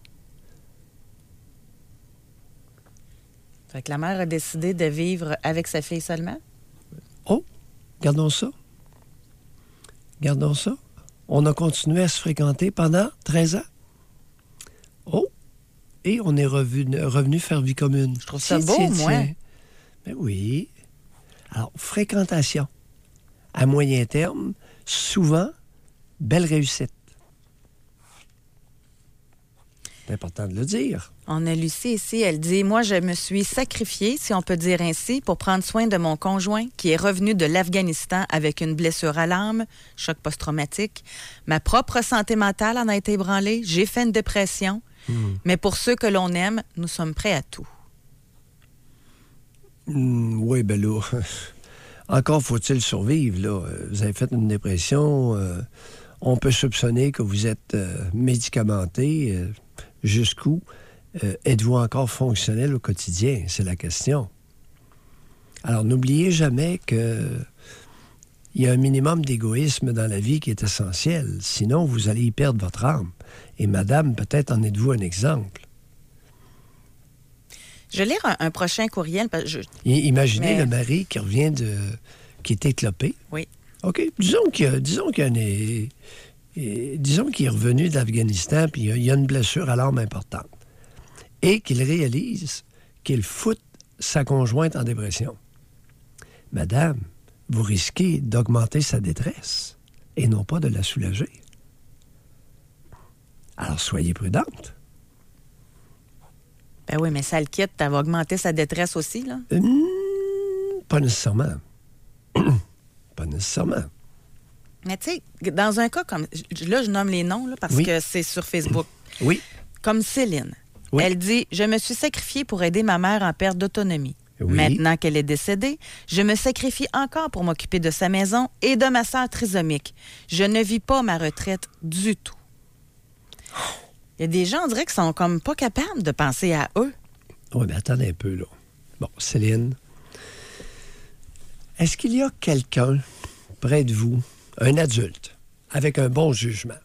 Fait que la mère a décidé de vivre avec sa fille seulement? Oh! Gardons ça. Gardons ça. On a continué à se fréquenter pendant 13 ans. Oh! Et on est revenu faire vie commune. Je trouve ça beau, moi. Ben oui. Alors, fréquentation. À moyen terme, souvent, belle réussite. C'est important de le dire. On a Lucie ici, elle dit « Moi, je me suis sacrifiée, si on peut dire ainsi, pour prendre soin de mon conjoint qui est revenu de l'Afghanistan avec une blessure à l'âme, choc post-traumatique. Ma propre santé mentale en a été ébranlée. J'ai fait une dépression. Mais pour ceux que l'on aime, nous sommes prêts à tout. » Oui, ben là, encore faut-il survivre, là. Vous avez fait une dépression. On peut soupçonner que vous êtes médicamenté. Jusqu'où êtes-vous encore fonctionnel au quotidien? C'est la question. Alors, n'oubliez jamais qu'il y a un minimum d'égoïsme dans la vie qui est essentiel. Sinon, vous allez y perdre votre âme. Et madame, peut-être en êtes-vous un exemple. Je vais lire un prochain courriel. Imaginez le mari qui revient qui est éclopé. Oui. OK. Disons qu'il est revenu d'Afghanistan puis il y a une blessure à l'âme importante. Et qu'il réalise qu'il fout sa conjointe en dépression. Madame, vous risquez d'augmenter sa détresse et non pas de la soulager. Alors, soyez prudente. Ben oui, mais ça le quitte, ça va augmenter sa détresse aussi, là? Pas nécessairement. Pas nécessairement. Mais tu sais, dans un cas comme... Là, je nomme les noms, là, parce que c'est sur Facebook. Oui. Comme Céline. Oui. Elle dit « Je me suis sacrifiée pour aider ma mère en perte d'autonomie. Oui. Maintenant qu'elle est décédée, je me sacrifie encore pour m'occuper de sa maison et de ma sœur trisomique. Je ne vis pas ma retraite du tout. » Il y a des gens, on dirait, qui sont comme pas capables de penser à eux. Oui, mais attendez un peu, là. Bon, Céline, est-ce qu'il y a quelqu'un près de vous, un adulte, avec un bon jugement,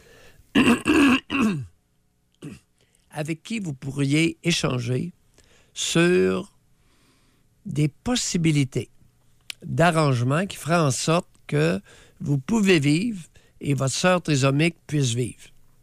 avec qui vous pourriez échanger sur des possibilités d'arrangement qui feraient en sorte que vous pouvez vivre et votre sœur trisomique puisse vivre?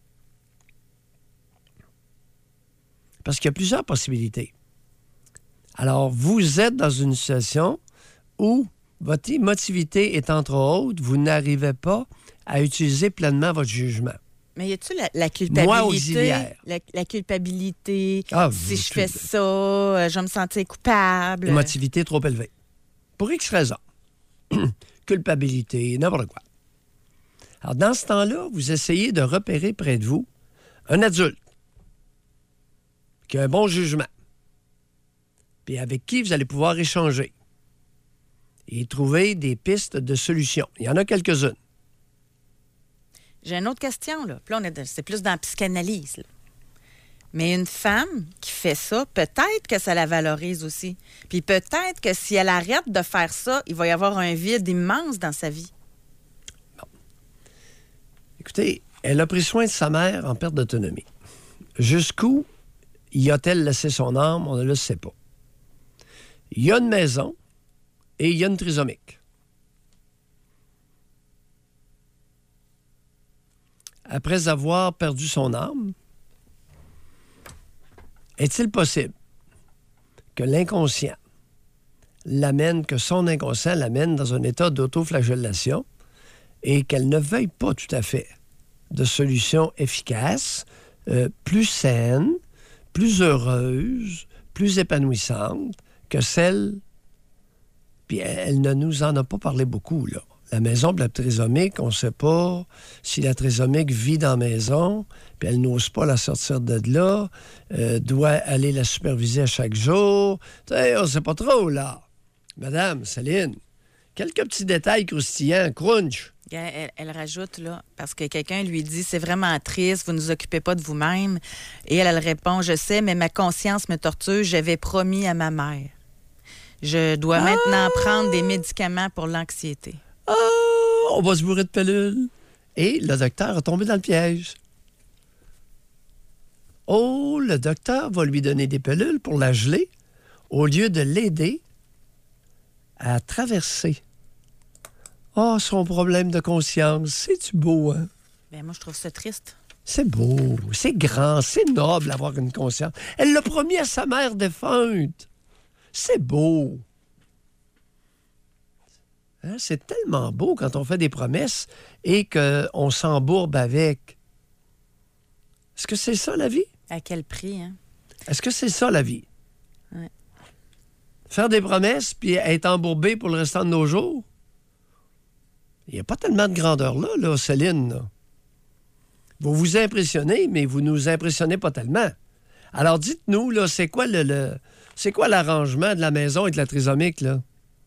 Parce qu'il y a plusieurs possibilités. Alors, vous êtes dans une situation où votre émotivité étant trop haute, vous n'arrivez pas à utiliser pleinement votre jugement. Mais y a-tu la culpabilité? Moi, auxiliaire. La culpabilité. Si je fais ça, je vais me sentir coupable. Émotivité trop élevée. Pour X raisons. Culpabilité, n'importe quoi. Alors, dans ce temps-là, vous essayez de repérer près de vous un adulte qui a un bon jugement, puis avec qui vous allez pouvoir échanger et trouver des pistes de solutions. Il y en a quelques-unes. J'ai une autre question, là. Puis là, c'est plus dans la psychanalyse, là. Mais une femme qui fait ça, peut-être que ça la valorise aussi. Puis peut-être que si elle arrête de faire ça, il va y avoir un vide immense dans sa vie. Bon. Écoutez, elle a pris soin de sa mère en perte d'autonomie. Jusqu'où y a-t-elle laissé son âme? On ne le sait pas. Il y a une maison et il y a une trisomique. Après avoir perdu son âme, est-il possible que l'inconscient que son inconscient l'amène dans un état d'autoflagellation et qu'elle ne veuille pas tout à fait de solution efficace, plus saine, plus heureuse, plus épanouissante que celle... Puis elle ne nous en a pas parlé beaucoup, là. La maison de la trisomique, on ne sait pas si la trisomique vit dans la maison, puis elle n'ose pas la sortir de là, doit aller la superviser à chaque jour. T'sais, on ne sait pas trop, là. Madame, Céline, quelques petits détails croustillants, crunch. Elle rajoute, là, parce que quelqu'un lui dit « C'est vraiment triste, vous ne nous occupez pas de vous-même. » Et elle répond « Je sais, mais ma conscience me torture, j'avais promis à ma mère. Je dois maintenant prendre des médicaments pour l'anxiété. » On va se bourrer de pilules. Et le docteur a tombé dans le piège. Oh, le docteur va lui donner des pilules pour la geler au lieu de l'aider à traverser. Oh, son problème de conscience. C'est-tu beau, hein? Bien, moi, je trouve ça triste. C'est beau, c'est grand, c'est noble d'avoir une conscience. Elle l'a promis à sa mère défunte. C'est beau. Hein? C'est tellement beau quand on fait des promesses et qu'on s'embourbe avec. Est-ce que c'est ça, la vie? À quel prix, hein? Est-ce que c'est ça, la vie? Oui. Faire des promesses puis être embourbé pour le restant de nos jours? Il n'y a pas tellement de grandeur là, Céline. Là. Vous vous impressionnez, mais vous nous impressionnez pas tellement. Alors, dites-nous, là, c'est quoi c'est quoi l'arrangement de la maison avec la trisomique, là?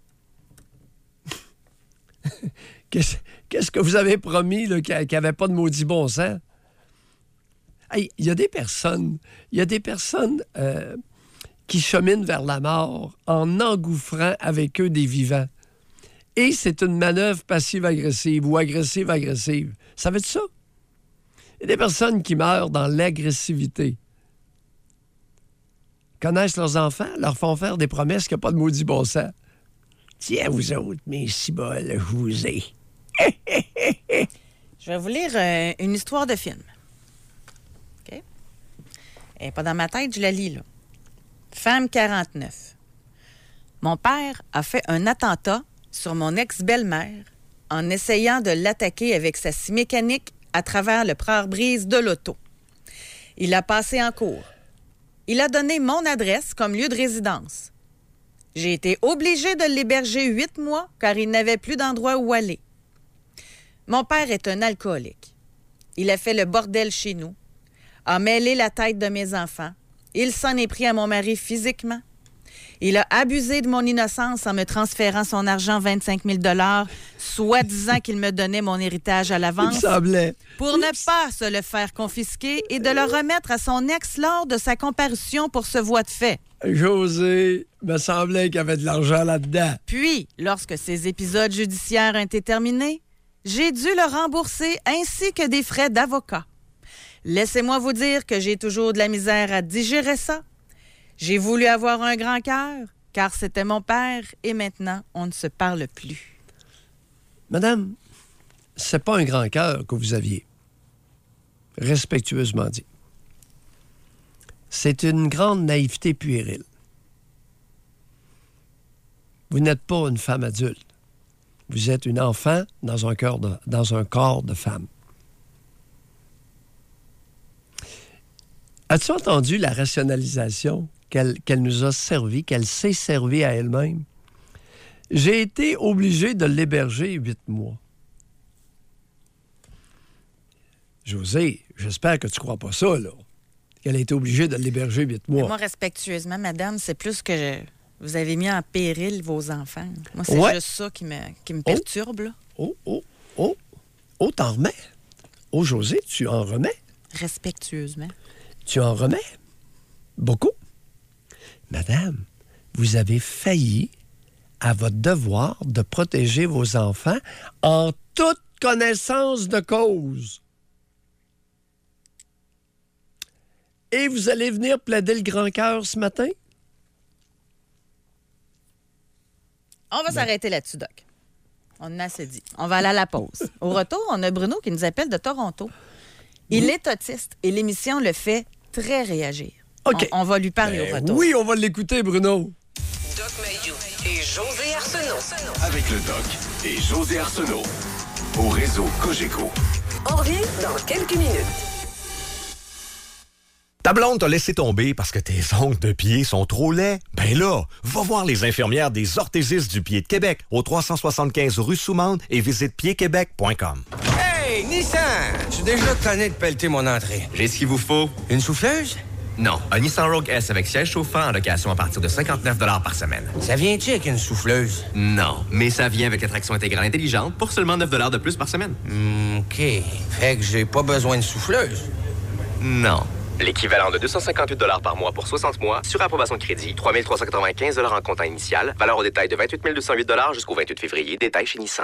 Qu'est-ce que vous avez promis, là, qu'il n'y avait pas de maudit bon sens? Hey, il y a des personnes qui cheminent vers la mort en engouffrant avec eux des vivants. Et c'est une manœuvre passive-agressive ou agressive-agressive. Savais-tu ça? Il y a des personnes qui meurent dans l'agressivité. Connaissent leurs enfants, leur font faire des promesses qu'il n'y a pas de maudit bon sens. Tiens, vous autres, mes ciboles, je vous ai. Je vais vous lire une histoire de film. OK? Elle n'est pas dans ma tête, je la lis, là. Femme 49. Mon père a fait un attentat sur mon ex-belle-mère en essayant de l'attaquer avec sa scie mécanique à travers le pare-brise de l'auto. Il a passé en cours. Il a donné mon adresse comme lieu de résidence. J'ai été obligée de l'héberger 8 mois car il n'avait plus d'endroit où aller. Mon père est un alcoolique. Il a fait le bordel chez nous, a mêlé la tête de mes enfants. Il s'en est pris à mon mari physiquement. Il a abusé de mon innocence en me transférant son argent, 25 000 $, soi-disant qu'il me donnait mon héritage à l'avance, pour ne pas se le faire confisquer et de le remettre à son ex lors de sa comparution pour ce voie de fait. José, me semblait qu'il y avait de l'argent là-dedans. Puis, lorsque ces épisodes judiciaires ont été terminés, j'ai dû le rembourser ainsi que des frais d'avocat. Laissez-moi vous dire que j'ai toujours de la misère à digérer ça. J'ai voulu avoir un grand cœur, car c'était mon père, et maintenant, on ne se parle plus. Madame, c'est pas un grand cœur que vous aviez. Respectueusement dit. C'est une grande naïveté puérile. Vous n'êtes pas une femme adulte. Vous êtes une enfant dans un corps de femme. As-tu entendu la rationalisation qu'elle nous a servi, qu'elle s'est servie à elle-même? J'ai été obligé de l'héberger 8 mois. José, j'espère que tu crois pas ça, là. Qu'elle a été obligée de l'héberger 8 mois. Moi, respectueusement, madame, c'est plus que vous avez mis en péril vos enfants. Moi, c'est juste ça qui me perturbe, là. Oh, t'en remets? Oh, José, tu en remets? Respectueusement. Tu en remets? Beaucoup? Madame, vous avez failli à votre devoir de protéger vos enfants en toute connaissance de cause. Et vous allez venir plaider le grand cœur ce matin? On va s'arrêter là-dessus, Doc. On en a assez dit. On va aller à la pause. Au retour, on a Bruno qui nous appelle de Toronto. Il est autiste et l'émission le fait très réagir. OK. On va lui parler au retour. Oui, on va l'écouter, Bruno. Doc Mayou et José Arsenault. Avec le Doc et José Arsenault. Au réseau Cogeco. On revient dans quelques minutes. Ta blonde t'a laissé tomber parce que tes ongles de pied sont trop laids? Ben là, va voir les infirmières des orthésistes du pied de Québec au 375 rue Soumande et visite piedquebec.com. Hey, Nissan! Je suis déjà tanné de pelleter mon entrée. J'ai ce qu'il vous faut. Une souffleuse? Non, un Nissan Rogue S avec siège chauffant en location à partir de 59 $ par semaine. Ça vient-tu avec une souffleuse? Non, mais ça vient avec la traction intégrale intelligente pour seulement 9 $ de plus par semaine. OK. Fait que j'ai pas besoin de souffleuse. Non. L'équivalent de 258 $ par mois pour 60 mois, sur approbation de crédit, 3 395 $ en comptant initial, valeur au détail de 28 208 $ jusqu'au 28 février, détail chez Nissan.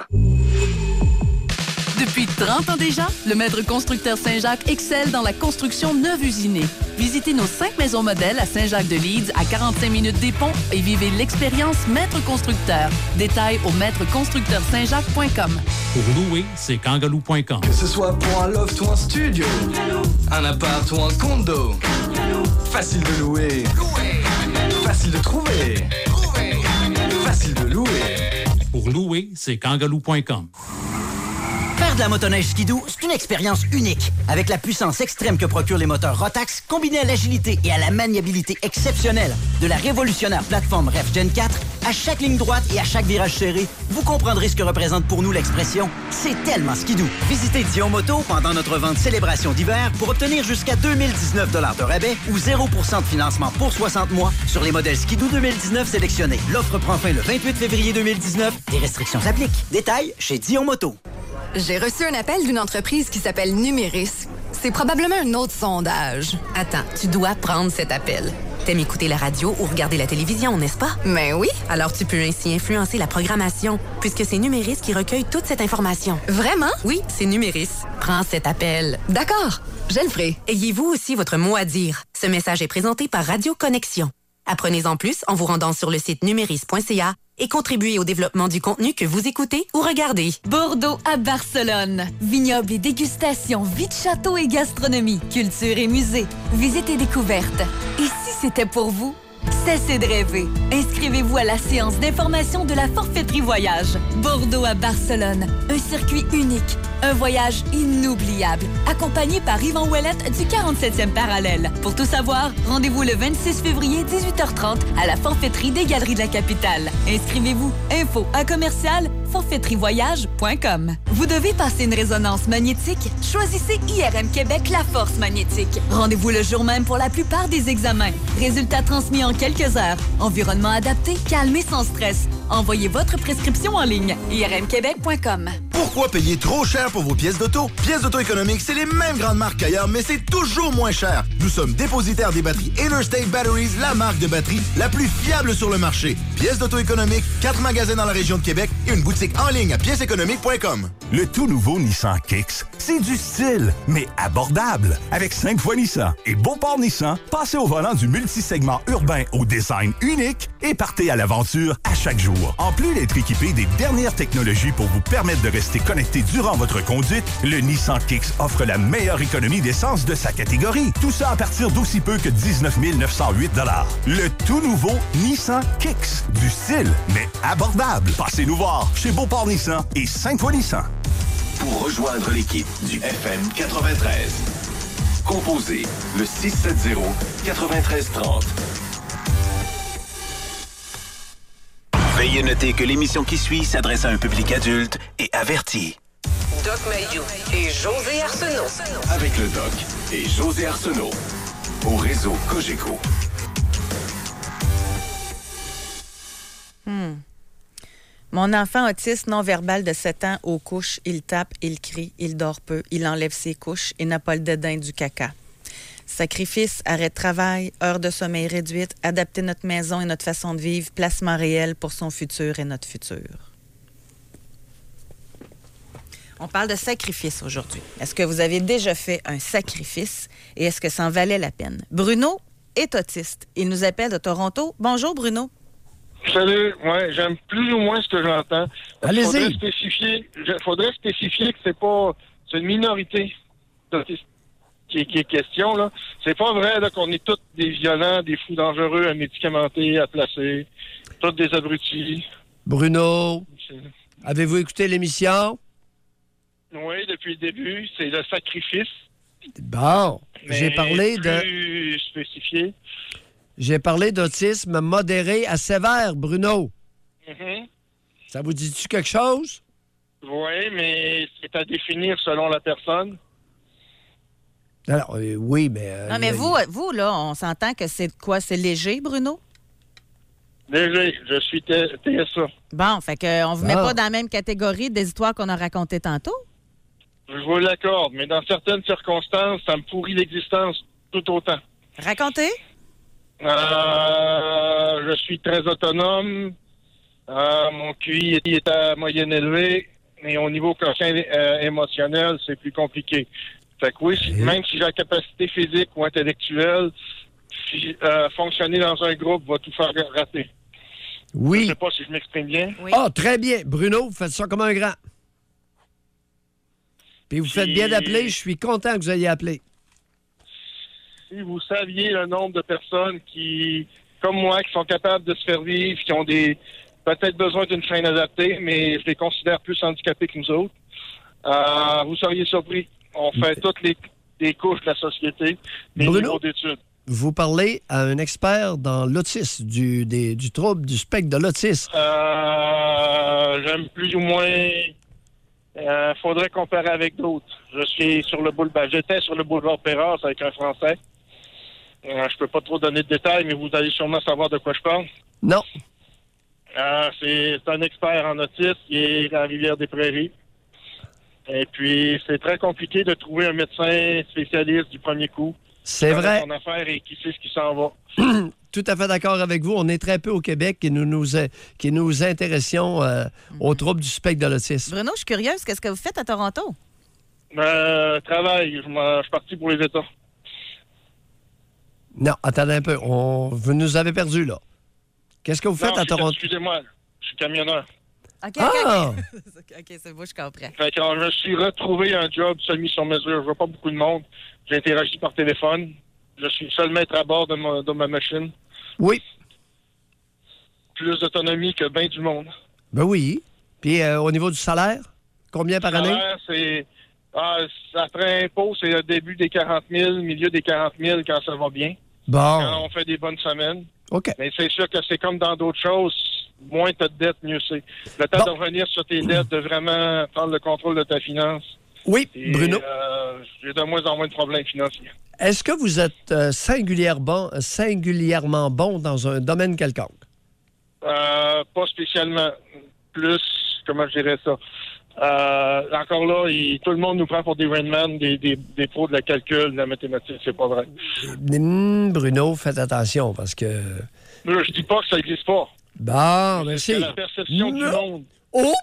Depuis 30 ans déjà, le Maître Constructeur Saint-Jacques excelle dans la construction neuve usinée. Visitez nos 5 maisons modèles à Saint-Jacques-de-Leeds, à 45 minutes des ponts et vivez l'expérience Maître Constructeur. Détails au maîtreconstructeursaintjacques.com. Pour louer, c'est kangaloo.com. Que ce soit pour un loft ou un studio, un appart ou un condo, facile de louer, facile de trouver, facile de louer. Pour louer, c'est kangaloo.com. Faire de la motoneige skidoo, c'est une expérience unique. Avec la puissance extrême que procurent les moteurs Rotax, combinée à l'agilité et à la maniabilité exceptionnelle de la révolutionnaire plateforme REF Gen 4, à chaque ligne droite et à chaque virage serré, vous comprendrez ce que représente pour nous l'expression « C'est tellement skidoo ». Visitez Dion Moto pendant notre vente célébration d'hiver pour obtenir jusqu'à 2019 $ de rabais ou 0% de financement pour 60 mois sur les modèles skidoo 2019 sélectionnés. L'offre prend fin le 28 février 2019. Des restrictions s'appliquent. Détails chez Dion Moto. J'ai reçu un appel d'une entreprise qui s'appelle Numéris. C'est probablement un autre sondage. Attends, tu dois prendre cet appel. T'aimes écouter la radio ou regarder la télévision, n'est-ce pas? Ben oui. Alors tu peux ainsi influencer la programmation, puisque c'est Numéris qui recueille toute cette information. Vraiment? Oui, c'est Numéris. Prends cet appel. D'accord, je le ferai. Ayez-vous aussi votre mot à dire? Ce message est présenté par Radio Connexion. Apprenez-en plus en vous rendant sur le site numéris.ca et contribuez au développement du contenu que vous écoutez ou regardez. Bordeaux à Barcelone. Vignobles et dégustations, vie de château et gastronomie, culture et musée, visite et découverte. Et si c'était pour vous? Cessez de rêver. Inscrivez-vous à la séance d'information de la forfaiterie voyage. Bordeaux à Barcelone. Un circuit unique. Un voyage inoubliable. Accompagné par Yvan Ouellette du 47e parallèle. Pour tout savoir, rendez-vous le 26 février 18h30 à la forfaiterie des Galeries de la Capitale. Inscrivez-vous. info@commercial-forfaiterievoyage.com. Vous devez passer une résonance magnétique? Choisissez IRM Québec La Force Magnétique. Rendez-vous le jour même pour la plupart des examens. Résultats transmis en quelques heures. Environnement adapté, calme et sans stress. Envoyez votre prescription en ligne. irmquebec.com. Pourquoi payer trop cher pour vos pièces d'auto? Pièces d'auto économiques, c'est les mêmes grandes marques qu'ailleurs, mais c'est toujours moins cher. Nous sommes dépositaires des batteries Interstate Batteries, la marque de batterie la plus fiable sur le marché. Pièces d'auto économiques, 4 magasins dans la région de Québec et une boutique en ligne à pièceséconomiques.com. Le tout nouveau Nissan Kicks, c'est du style, mais abordable. Avec 5 fois Nissan et Beauport Nissan, passez au volant du multisegment urbain au design unique et partez à l'aventure à chaque jour. En plus d'être équipé des dernières technologies pour vous permettre de rester connecté durant votre conduite, le Nissan Kicks offre la meilleure économie d'essence de sa catégorie. Tout ça à partir d'aussi peu que 19 908 $. Le tout nouveau Nissan Kicks, du style, mais abordable. Passez nous voir chez Beauport Nissan et 5 fois Nissan. Pour rejoindre l'équipe du FM 93, composez le 670-9330. Veuillez noter que l'émission qui suit s'adresse à un public adulte et averti. Doc Mayou et José Arsenault. Avec le Doc et José Arsenault. Au réseau Cogeco. Mon enfant autiste non-verbal de 7 ans aux couches, il tape, il crie, il dort peu, il enlève ses couches et n'a pas le dédain du caca. Sacrifice, arrêt de travail, heures de sommeil réduite, adapter notre maison et notre façon de vivre, placement réel pour son futur et notre futur. On parle de sacrifice aujourd'hui. Est-ce que vous avez déjà fait un sacrifice et est-ce que ça en valait la peine? Bruno est autiste. Il nous appelle de Toronto. Bonjour, Bruno. Salut. Ouais, j'aime plus ou moins ce que j'entends. Allez-y. Faudrait spécifier que c'est une minorité d'autistes qui est question, là. C'est pas vrai, là, qu'on est tous des violents, des fous dangereux à médicamenter, à placer, tous des abrutis. Bruno, avez-vous écouté l'émission? Oui, depuis le début, c'est le sacrifice. Bon, Mais j'ai parlé plus spécifié. J'ai parlé d'autisme modéré à sévère, Bruno. Mhm. Ça vous dit-tu quelque chose? Oui, mais c'est à définir selon la personne. Alors, oui, mais... Non, mais vous, là, on s'entend que c'est quoi? C'est léger, Bruno? Léger, je suis TSA. Bon, fait qu'on vous met pas dans la même catégorie des histoires qu'on a racontées tantôt? Je vous l'accorde, mais dans certaines circonstances, ça me pourrit l'existence tout autant. Racontez? Je suis très autonome. Mon QI est à moyenne élevée. Mais au niveau quotient émotionnel, c'est plus compliqué. Fait que oui, même si j'ai la capacité physique ou intellectuelle, fonctionner dans un groupe va tout faire rater. Oui. Je sais pas si je m'exprime bien. Ah, très bien. Bruno, vous faites ça comme un grand. Puis vous faites bien d'appeler. Je suis content que vous ayez appelé. Si vous saviez le nombre de personnes qui, comme moi, qui sont capables de se faire vivre, qui ont peut-être besoin d'une chaîne adaptée, mais je les considère plus handicapés que nous autres, vous seriez surpris. On fait toutes les couches de la société, les niveaux d'études. Vous parlez à un expert dans l'autisme, du trouble du spectre de l'autisme. J'aime plus ou moins... faudrait comparer avec d'autres. J'étais sur le boulevard Perras avec un Français. Je peux pas trop donner de détails, mais vous allez sûrement savoir de quoi je parle. Non. C'est un expert en autisme qui est à Rivière-des-Prairies. Et puis, c'est très compliqué de trouver un médecin spécialiste du premier coup. C'est vrai. Son affaire et qui sait ce qui s'en va. Tout à fait d'accord avec vous. On est très peu au Québec qui nous intéressions au trouble du spectre de l'autisme. Bruno, je suis curieuse. Qu'est-ce que vous faites à Toronto? Travail. Je suis parti pour les États. Non, attendez un peu. Vous nous avez perdus, là. Qu'est-ce que vous faites à Toronto? Excusez-moi, je suis camionneur. OK, OK, c'est bon, je comprends. Fait que je me suis retrouvé un job semi sur mesure. Je vois pas beaucoup de monde. J'ai interagi par téléphone. Je suis le seul maître à bord de ma machine. Oui. Plus d'autonomie que bien du monde. Ben oui. Puis au niveau du salaire, combien par année? Le salaire, après impôt, c'est le début des 40 000, milieu des 40 000 quand ça va bien. Bon. Quand on fait des bonnes semaines. OK. Mais c'est sûr que c'est comme dans d'autres choses. Moins tu as de dettes, mieux c'est. Le temps de revenir sur tes dettes, de vraiment prendre le contrôle de ta finance. Oui, et, Bruno. J'ai de moins en moins de problèmes financiers. Est-ce que vous êtes singulièrement bon dans un domaine quelconque? Pas spécialement. Plus, comment je dirais ça? Encore là, tout le monde nous prend pour des Rainman, des pros de la calcul, de la mathématique, c'est pas vrai. Bruno, faites attention parce que... Je dis pas que ça n'existe pas. Bon, merci. C'est la perception du monde. Oh!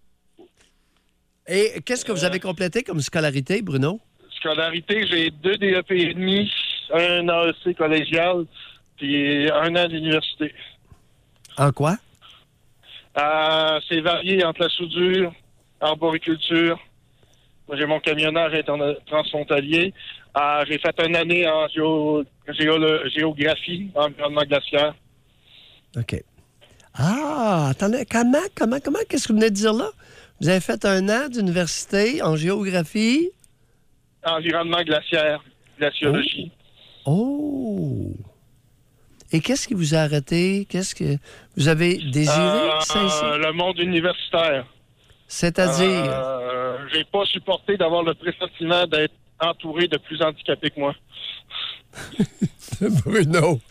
Et qu'est-ce que vous avez complété comme scolarité, Bruno? Scolarité, j'ai 2 DEP et demi, un AEC collégial, puis 1 an d'université. En quoi? C'est varié entre la soudure, arboriculture. Moi, j'ai mon camionnage transfrontalier. J'ai fait une année en géographie, environnement glaciaire. OK. Attendez, comment, qu'est-ce que vous venez de dire là? Vous avez fait 1 an d'université en géographie? Environnement glaciaire, glaciologie. Oh! Et qu'est-ce qui vous a arrêté? Qu'est-ce que vous avez désiré? Le monde universitaire. C'est-à-dire? J'ai pas supporté d'avoir le pressentiment d'être entouré de plus handicapés que moi. Bruno!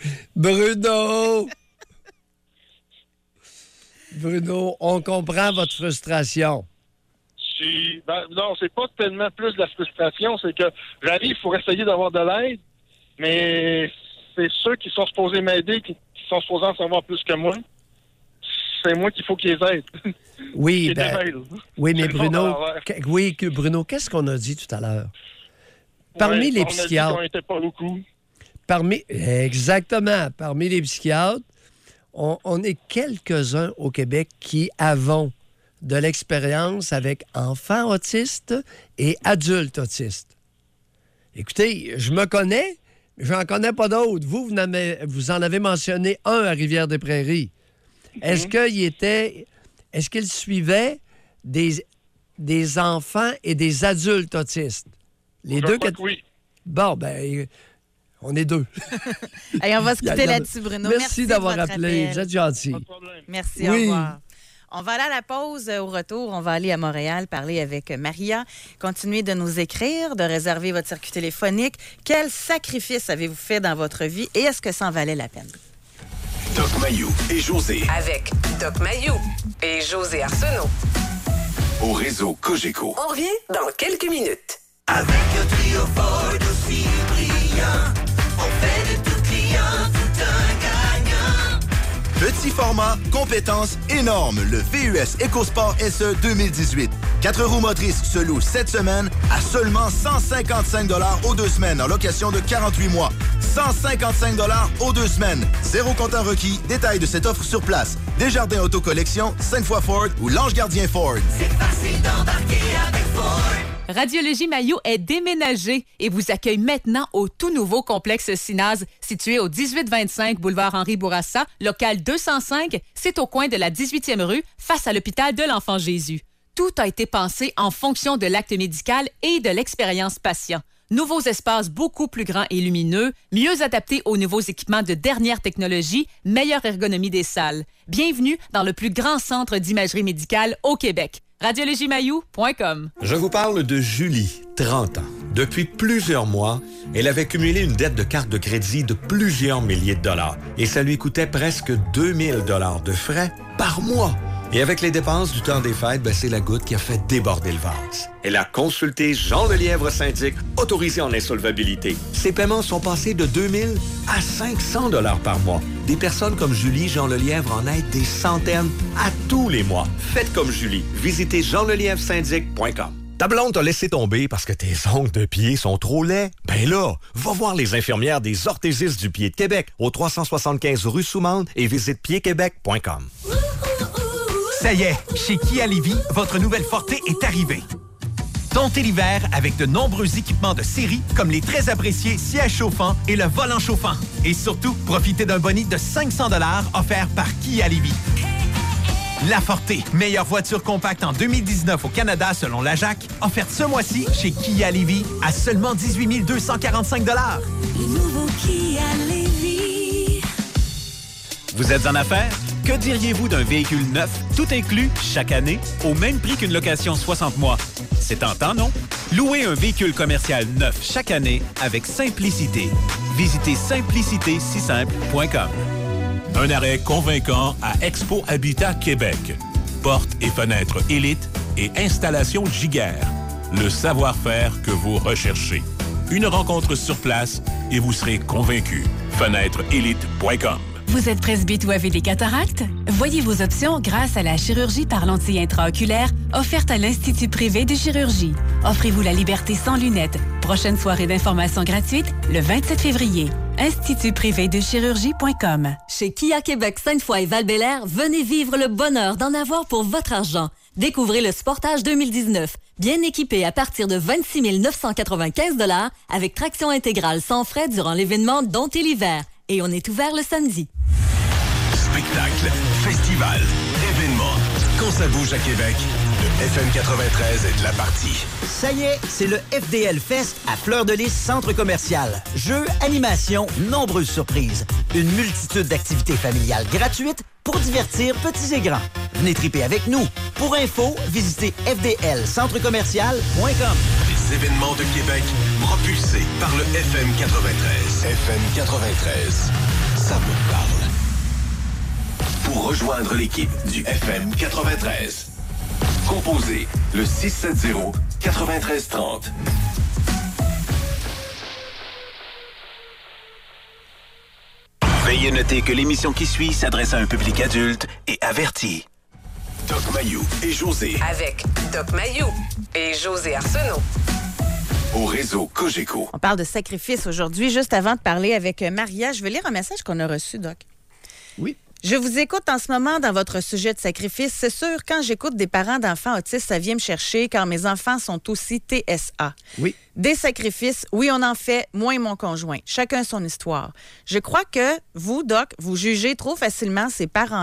Bruno, on comprend votre frustration. Non, c'est pas tellement plus de la frustration, c'est que j'arrive pour essayer d'avoir de l'aide, mais c'est ceux qui sont supposés m'aider, qui sont supposés en savoir plus que moi. C'est moi qu'il faut qu'ils aident. Oui, mais Bruno, Bruno, qu'est-ce qu'on a dit tout à l'heure? Parmi les psychiatres... On n'était pas beaucoup. Exactement. Parmi les psychiatres, on est quelques-uns au Québec qui avons de l'expérience avec enfants autistes et adultes autistes. Écoutez, je me connais, mais je n'en connais pas d'autres. Vous en avez mentionné un à Rivière-des-Prairies. Est-ce qu'il suivait des enfants et des adultes autistes? Les deux Oui. Bon, ben, on est deux. Allez, on va se quitter là-dessus, Bruno. Merci d'avoir appelé. Vous êtes gentil. Merci, Oui. au revoir. On va aller à la pause. Au retour, on va aller à Montréal parler avec Maria. Continuez de nous écrire, de réserver votre circuit téléphonique. Quel sacrifice avez-vous fait dans votre vie et est-ce que ça en valait la peine? Doc Mayou et José. Avec Doc Mayou et José Arsenault. Au réseau Cogeco. On revient dans quelques minutes. Avec un trio Ford aussi brillant, on fait de tout client tout un gagnant. Petit format, compétences énormes. Le VUS EcoSport SE 2018. 4 roues motrices se louent cette semaine à seulement 155 $ aux 2 semaines en location de 48 mois. 155 $ aux 2 semaines. Zéro comptant requis. Détail de cette offre sur place. Desjardins Auto Collection, 5 fois Ford ou l'Ange Gardien Ford. C'est facile d'embarquer avec Ford. Radiologie Maillot est déménagée et vous accueille maintenant au tout nouveau complexe Cinaz, situé au 1825 boulevard Henri Bourassa, local 205. C'est au coin de la 18e rue, face à l'hôpital de l'Enfant Jésus. Tout a été pensé en fonction de l'acte médical et de l'expérience patient. Nouveaux espaces beaucoup plus grands et lumineux, mieux adaptés aux nouveaux équipements de dernière technologie, meilleure ergonomie des salles. Bienvenue dans le plus grand centre d'imagerie médicale au Québec. radiologiemayou.com. Je vous parle de Julie, 30 ans. Depuis plusieurs mois, elle avait cumulé une dette de carte de crédit de plusieurs milliers de dollars et ça lui coûtait presque 2000 $ de frais par mois. Et avec les dépenses du temps des fêtes, c'est la goutte qui a fait déborder le vase. Elle a consulté Jean Lelièvre Syndic, autorisé en insolvabilité. Ses paiements sont passés de 2000 à 500 $ par mois. Des personnes comme Julie, Jean Lelièvre en aident des centaines à tous les mois. Faites comme Julie. Visitez jeanlelièvresyndic.com. Ta blonde t'a laissé tomber parce que tes ongles de pied sont trop laids? Ben là, va voir les infirmières des orthésistes du pied de Québec au 375 rue Soumande et visite piedquebec.com. Ça y est, chez Kia Lévis, votre nouvelle Forte est arrivée. Domptez l'hiver avec de nombreux équipements de série comme les très appréciés sièges chauffants et le volant chauffant. Et surtout, profitez d'un boni de 500 $ offert par Kia Lévis. La Forte, meilleure voiture compacte en 2019 au Canada selon la JAC, offerte ce mois-ci chez Kia Lévis à seulement 18 245 $. Le nouveau Kia Lévis. Vous êtes en affaires? Que diriez-vous d'un véhicule neuf, tout inclus, chaque année, au même prix qu'une location 60 mois? C'est tentant, non? Louez un véhicule commercial neuf chaque année avec Simplicité. Visitez simplicitésisimple.com. Un arrêt convaincant à Expo Habitat Québec. Portes et fenêtres Élite et installation Giguère. Le savoir-faire que vous recherchez. Une rencontre sur place et vous serez convaincu. Fenêtresélite.com. Vous êtes presbyte ou avez des cataractes? Voyez vos options grâce à la chirurgie par lentille intraoculaire offerte à l'Institut privé de chirurgie. Offrez-vous la liberté sans lunettes. Prochaine soirée d'information gratuite, le 27 février. institutprivédechirurgie.com. Chez Kia Québec, Sainte-Foy et Val-Bélair, venez vivre le bonheur d'en avoir pour votre argent. Découvrez le Sportage 2019, bien équipé à partir de 26 995 $ avec traction intégrale sans frais durant l'événement Domptez l'hiver. Et on est ouvert le samedi. Spectacle, festival, événement. Quand ça bouge à Québec, le FM 93 est de la partie. Ça y est, c'est le FDL Fest à Fleur de Lys Centre commercial. Jeux, animations, nombreuses surprises. Une multitude d'activités familiales gratuites pour divertir petits et grands. Venez triper avec nous. Pour info, visitez fdlcentrecommercial.com. Les événements de Québec propulsés par le FM 93. FM 93, ça me parle. Pour rejoindre l'équipe du FM 93, composez le 670-9330. Veuillez noter que l'émission qui suit s'adresse à un public adulte et averti. Doc Mayou et José. Avec Doc Mayou et José Arsenault. Au réseau Cogeco. On parle de sacrifice aujourd'hui. Juste avant de parler avec Maria, je vais lire un message qu'on a reçu, Doc. Oui. Je vous écoute en ce moment dans votre sujet de sacrifice. C'est sûr, quand j'écoute des parents d'enfants autistes, ça vient me chercher car mes enfants sont aussi TSA. Oui. Des sacrifices, oui, on en fait, moi et mon conjoint. Chacun son histoire. Je crois que vous, Doc, vous jugez trop facilement ces parents-là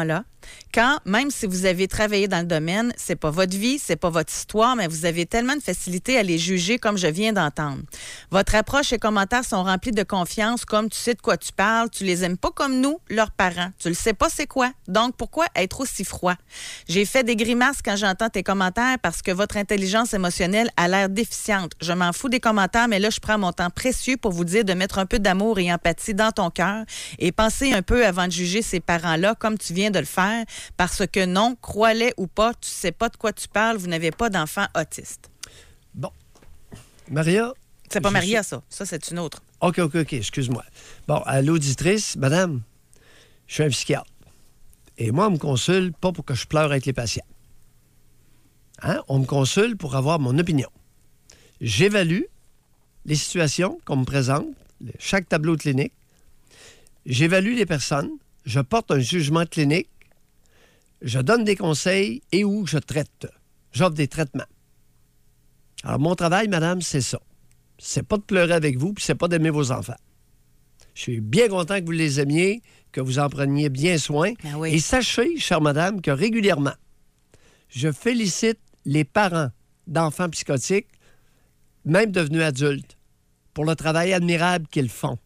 quand, même si vous avez travaillé dans le domaine, c'est pas votre vie, c'est pas votre histoire, mais vous avez tellement de facilité à les juger comme je viens d'entendre. Votre approche et commentaires sont remplis de confiance, comme tu sais de quoi tu parles, tu les aimes pas comme nous, leurs parents. Tu le sais pas c'est quoi. Donc, pourquoi être aussi froid? J'ai fait des grimaces quand j'entends tes commentaires parce que votre intelligence émotionnelle a l'air déficiente. Je m'en fous des commentaires, mais là, je prends mon temps précieux pour vous dire de mettre un peu d'amour et empathie dans ton cœur et penser un peu avant de juger ces parents-là comme tu viens de le faire, parce que non, crois-les ou pas, tu sais pas de quoi tu parles, vous n'avez pas d'enfant autiste. Bon. Maria? C'est pas Maria, ça. Ça, c'est une autre. OK, excuse-moi. Bon, à l'auditrice, madame, je suis un psychiatre. Et moi, on me consulte pas pour que je pleure avec les patients. Hein? On me consulte pour avoir mon opinion. J'évalue les situations qu'on me présente, chaque tableau clinique. J'évalue les personnes. Je porte un jugement clinique. Je donne des conseils et où je traite. J'offre des traitements. Alors, mon travail, madame, c'est ça. C'est pas de pleurer avec vous, puis c'est pas d'aimer vos enfants. Je suis bien content que vous les aimiez, que vous en preniez bien soin. Ben oui. Et sachez, chère madame, que régulièrement, je félicite les parents d'enfants psychotiques, même devenus adultes, pour le travail admirable qu'ils font.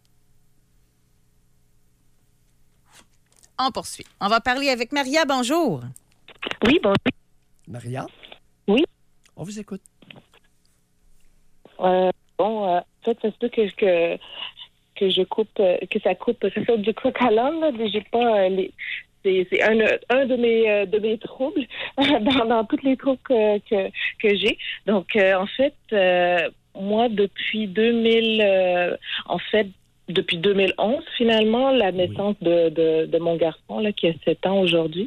On poursuit. On va parler avec Maria. Bonjour. Oui, bonjour. Maria? Oui. On vous écoute. En fait, ça se peut que je coupe, que ça coupe, ça saute du coq à l'âne, là. J'ai pas c'est un de mes troubles dans tous les troubles que j'ai. Donc, en fait, moi, depuis 2011, finalement, la naissance de mon garçon, là, qui a 7 ans aujourd'hui,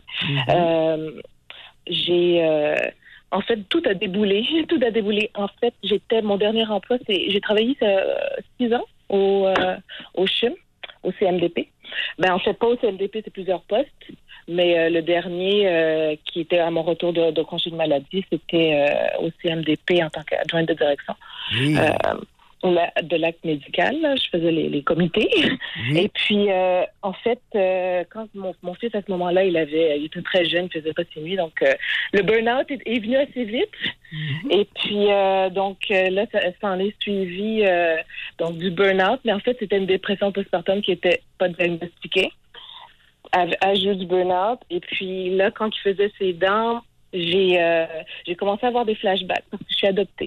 en fait, tout a déboulé. En fait, mon dernier emploi, j'ai travaillé 6 ans au CHUM, au CMDP. En fait, pas au CMDP, c'est plusieurs postes. Mais le dernier, qui était à mon retour de congé de maladie, c'était au CMDP en tant qu'adjointe de direction. Oui. De l'acte médical, là, je faisais les comités. Oui. Et puis, en fait, quand mon fils, à ce moment-là, il était très jeune, il faisait pas ses nuits, donc le burn-out est venu assez vite. Et puis, donc, là, ça s'en est suivi donc du burn-out, mais en fait, c'était une dépression postpartum qui était pas diagnostiquée, à jeu du burn-out. Et puis, là, quand il faisait ses dents, j'ai commencé à avoir des flashbacks parce que je suis adoptée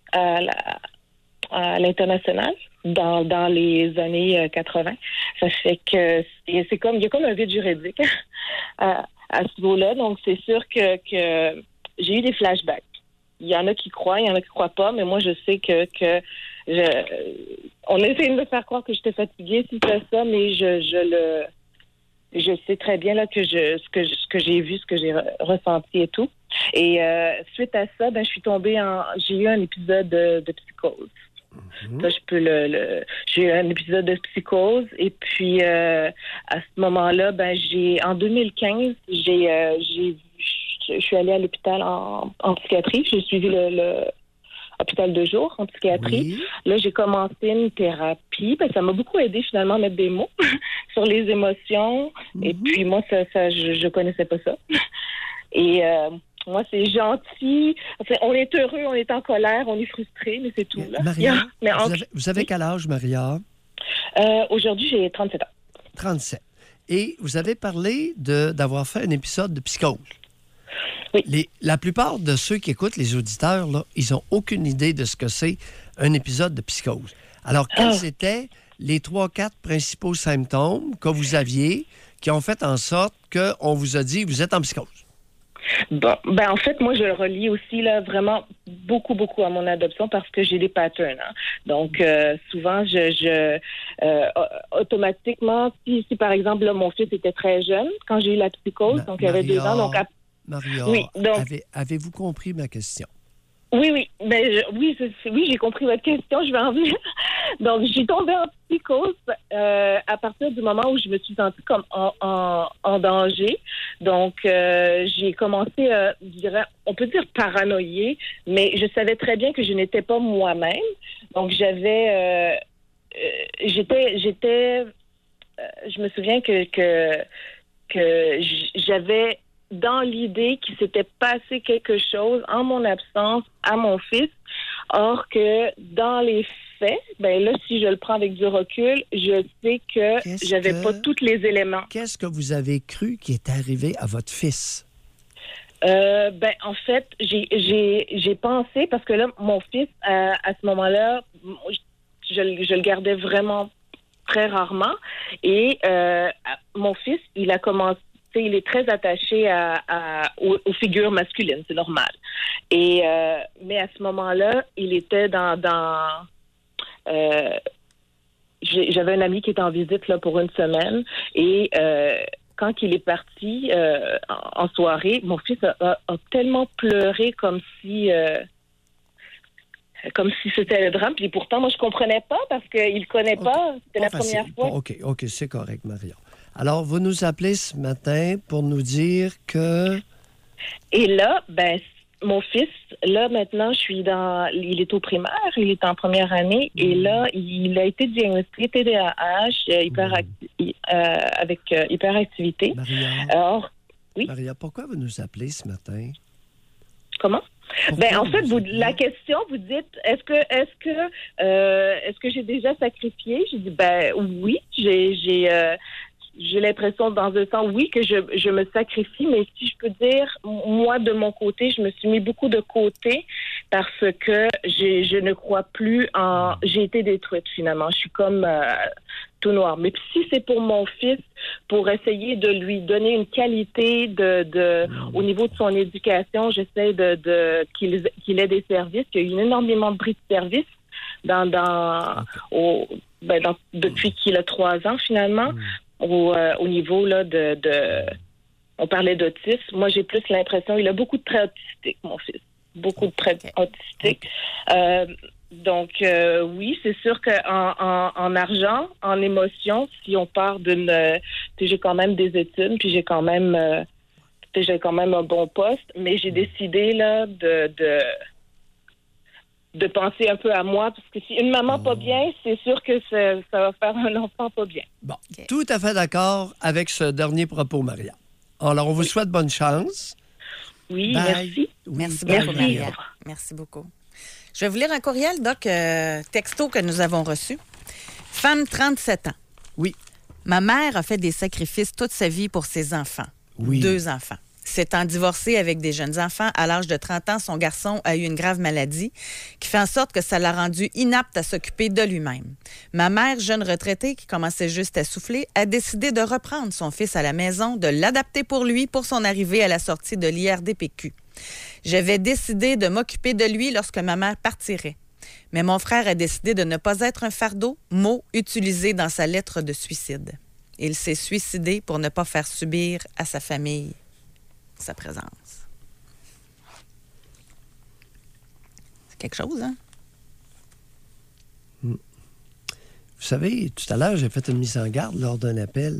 à l'international dans les années 80. Ça fait que il y a comme un vide juridique à ce niveau-là. Donc, c'est sûr que j'ai eu des flashbacks. Il y en a qui croient, il y en a qui croient pas, mais moi, je sais que on essaie de me faire croire que j'étais fatiguée, si c'est ça, mais je sais très bien là que ce que j'ai vu, ce que j'ai ressenti et tout. Et suite à ça, j'ai eu un épisode de psychose. Ça, j'ai eu un épisode de psychose et puis à ce moment-là, en 2015, je suis allée à l'hôpital en psychiatrie. J'ai suivi le hôpital de jour en psychiatrie. Oui. Là, j'ai commencé une thérapie. Ça m'a beaucoup aidé finalement à mettre des mots sur les émotions. Et puis moi, je connaissais pas ça. Et moi, c'est gentil. Enfin, on est heureux, on est en colère, on est frustré, mais c'est tout. Là. Maria, vous avez quel âge, Maria? Aujourd'hui, j'ai 37 ans. 37. Et vous avez parlé d'avoir fait un épisode de psychose. Oui. La plupart de ceux qui écoutent, les auditeurs, là, ils n'ont aucune idée de ce que c'est un épisode de psychose. Alors, quels étaient les 3-4 principaux symptômes que vous aviez qui ont fait en sorte qu'on vous a dit vous êtes en psychose? Bon, en fait, moi, je le relie aussi là vraiment beaucoup à mon adoption parce que j'ai des patterns. Hein. Donc, souvent, automatiquement, si par exemple, là, mon fils était très jeune quand j'ai eu la psychose, donc il avait 2 ans. Donc, Maria, oui, avez-vous compris ma question? Oui. Oui, j'ai compris votre question. Je vais en venir. Donc, j'ai tombé en psychose à partir du moment où je me suis sentie comme en danger. Donc, j'ai commencé, on peut dire paranoïer, mais je savais très bien que je n'étais pas moi-même. Donc, je me souviens que que j'avais dans l'idée qu'il s'était passé quelque chose en mon absence à mon fils. Or que dans les faits, ben là, si je le prends avec du recul, je sais que j'avais pas tous les éléments. Qu'est-ce que vous avez cru qui est arrivé à votre fils? En fait, j'ai pensé, parce que là, mon fils, à ce moment-là, je le gardais vraiment très rarement. Et mon fils, il a commencé, il est très attaché aux figures masculines, c'est normal. Et mais à ce moment-là, il était j'avais un ami qui était en visite là pour une semaine et quand il est parti en soirée, mon fils a tellement pleuré comme si c'était le drame. Puis pourtant, moi, je comprenais pas parce qu'il ne connaît pas. C'était la première fois. OK, c'est correct, Maria. Alors, vous nous appelez ce matin pour nous dire que... Et là, mon fils, là, maintenant, il est au primaire, il est en première année, et là, il a été diagnostiqué TDAH, avec hyperactivité. Maria, alors, oui? Maria, pourquoi vous nous appelez ce matin? Comment? En fait, la question, vous dites, est-ce que j'ai déjà sacrifié? J'ai dit, oui, j'ai l'impression, dans un sens, oui, que je me sacrifie, mais si je peux dire, moi, de mon côté, je me suis mis beaucoup de côté parce que je ne crois plus en... J'ai été détruite, finalement. Je suis comme tout noir. Mais si c'est pour mon fils, pour essayer de lui donner une qualité au niveau de son éducation, j'essaie qu'il ait des services, qu'il y a eu énormément de bris de services depuis qu'il a 3 ans, finalement. Au niveau là on parlait d'autisme. Moi, j'ai plus l'impression, il a beaucoup de traits autistiques, mon fils. Beaucoup de traits autistiques. Donc, oui, c'est sûr qu'en argent, en émotion, si on part j'ai quand même des études, puis j'ai quand même un bon poste, mais j'ai décidé là de penser un peu à moi, parce que si une maman pas bien, c'est sûr que ça va faire un enfant pas bien. Bon, tout à fait d'accord avec ce dernier propos, Maria. Alors, on vous souhaite bonne chance. Oui, merci. Merci beaucoup, Maria. Merci beaucoup. Je vais vous lire un courriel, Doc, texto que nous avons reçu. Femme, 37 ans. Oui. Ma mère a fait des sacrifices toute sa vie pour ses enfants. Oui. 2 enfants. S'étant divorcée avec des jeunes enfants, à l'âge de 30 ans, son garçon a eu une grave maladie qui fait en sorte que ça l'a rendu inapte à s'occuper de lui-même. Ma mère, jeune retraitée qui commençait juste à souffler, a décidé de reprendre son fils à la maison, de l'adapter pour lui pour son arrivée à la sortie de l'IRDPQ. J'avais décidé de m'occuper de lui lorsque ma mère partirait. Mais mon frère a décidé de ne pas être un fardeau, mot utilisé dans sa lettre de suicide. Il s'est suicidé pour ne pas faire subir à sa famille sa présence. C'est quelque chose, hein? Vous savez, tout à l'heure, j'ai fait une mise en garde lors d'un appel,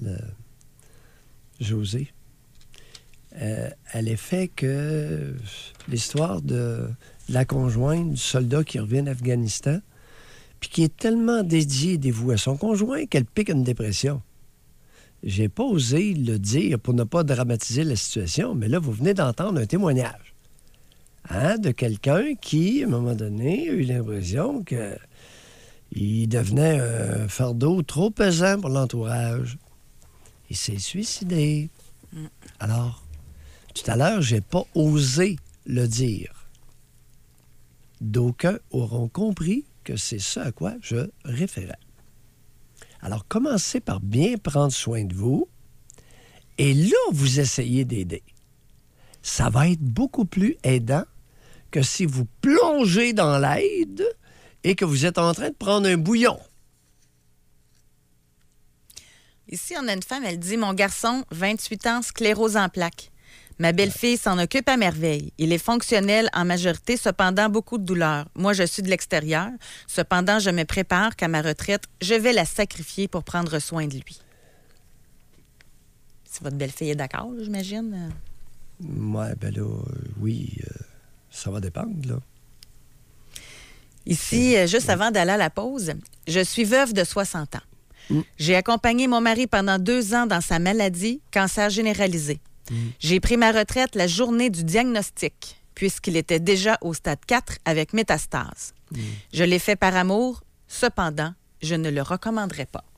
José, à l'effet que l'histoire de la conjointe du soldat qui revient d'Afghanistan, puis qui est tellement dédié et dévoué à son conjoint qu'elle pique une dépression. J'ai pas osé le dire pour ne pas dramatiser la situation, mais là, vous venez d'entendre un témoignage de quelqu'un qui, à un moment donné, a eu l'impression qu'il devenait un fardeau trop pesant pour l'entourage. Il s'est suicidé. Alors, tout à l'heure, j'ai pas osé le dire. D'aucuns auront compris que c'est ce à quoi je référais. Alors, commencez par bien prendre soin de vous et là, vous essayez d'aider. Ça va être beaucoup plus aidant que si vous plongez dans l'aide et que vous êtes en train de prendre un bouillon. Ici, on a une femme, elle dit « Mon garçon, 28 ans, sclérose en plaques. Ma belle-fille s'en occupe à merveille. Il est fonctionnel en majorité, cependant beaucoup de douleurs. Moi, je suis de l'extérieur. Cependant, je me prépare qu'à ma retraite, je vais la sacrifier pour prendre soin de lui. » Si votre belle-fille est d'accord, j'imagine. Ouais, oui, ça va dépendre, là. Ici, juste avant d'aller à la pause, je suis veuve de 60 ans. J'ai accompagné mon mari pendant 2 ans dans sa maladie, cancer généralisé. J'ai pris ma retraite la journée du diagnostic, puisqu'il était déjà au stade 4 avec métastase. Je l'ai fait par amour, cependant, je ne le recommanderais pas.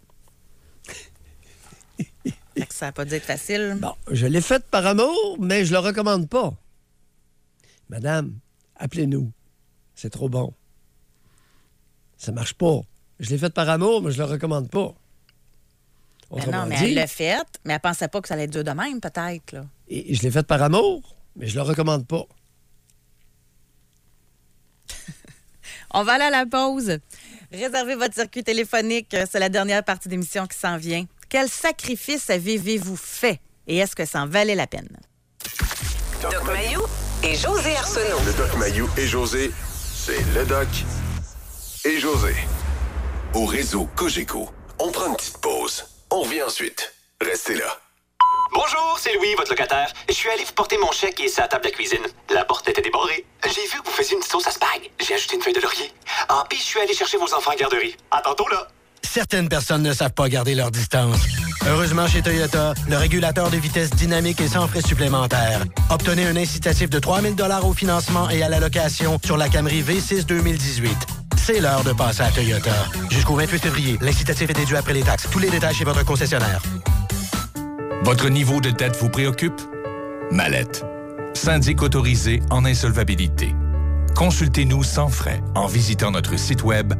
Fait que ça n'a pas dû être facile. Bon, je l'ai fait par amour, mais je le recommande pas. Madame, appelez-nous. C'est trop bon. Ça marche pas. Je l'ai fait par amour, mais je le recommande pas. Non, mais elle l'a fait, mais elle pensait pas que ça allait être dur de même, peut-être. Là. Et je l'ai fait par amour, mais je le recommande pas. On va aller à la pause. Réservez votre circuit téléphonique. C'est la dernière partie d'émission qui s'en vient. Quel sacrifice avez-vous fait? Et est-ce que ça en valait la peine? Doc Mayou et José Arsenault. Le Doc Mayou et José, c'est le Doc et José. Au réseau Cogeco, on prend une petite pause. On revient ensuite. Restez là. Bonjour, c'est Louis, votre locataire. Je suis allé vous porter mon chèque et c'est à la table de la cuisine. La porte était débarrée. J'ai vu que vous faisiez une sauce à spag. J'ai ajouté une feuille de laurier. Ah, puis je suis allé chercher vos enfants en garderie. À tantôt, là. Certaines personnes ne savent pas garder leur distance. Heureusement, chez Toyota, le régulateur de vitesse dynamique est sans frais supplémentaires. Obtenez un incitatif de 3 000 $ au financement et à la location sur la Camry V6 2018. C'est l'heure de passer à Toyota. Jusqu'au 28 février, l'incitatif est déduit après les taxes. Tous les détails chez votre concessionnaire. Votre niveau de dette vous préoccupe? Mallette. Syndic autorisé en insolvabilité. Consultez-nous sans frais en visitant notre site web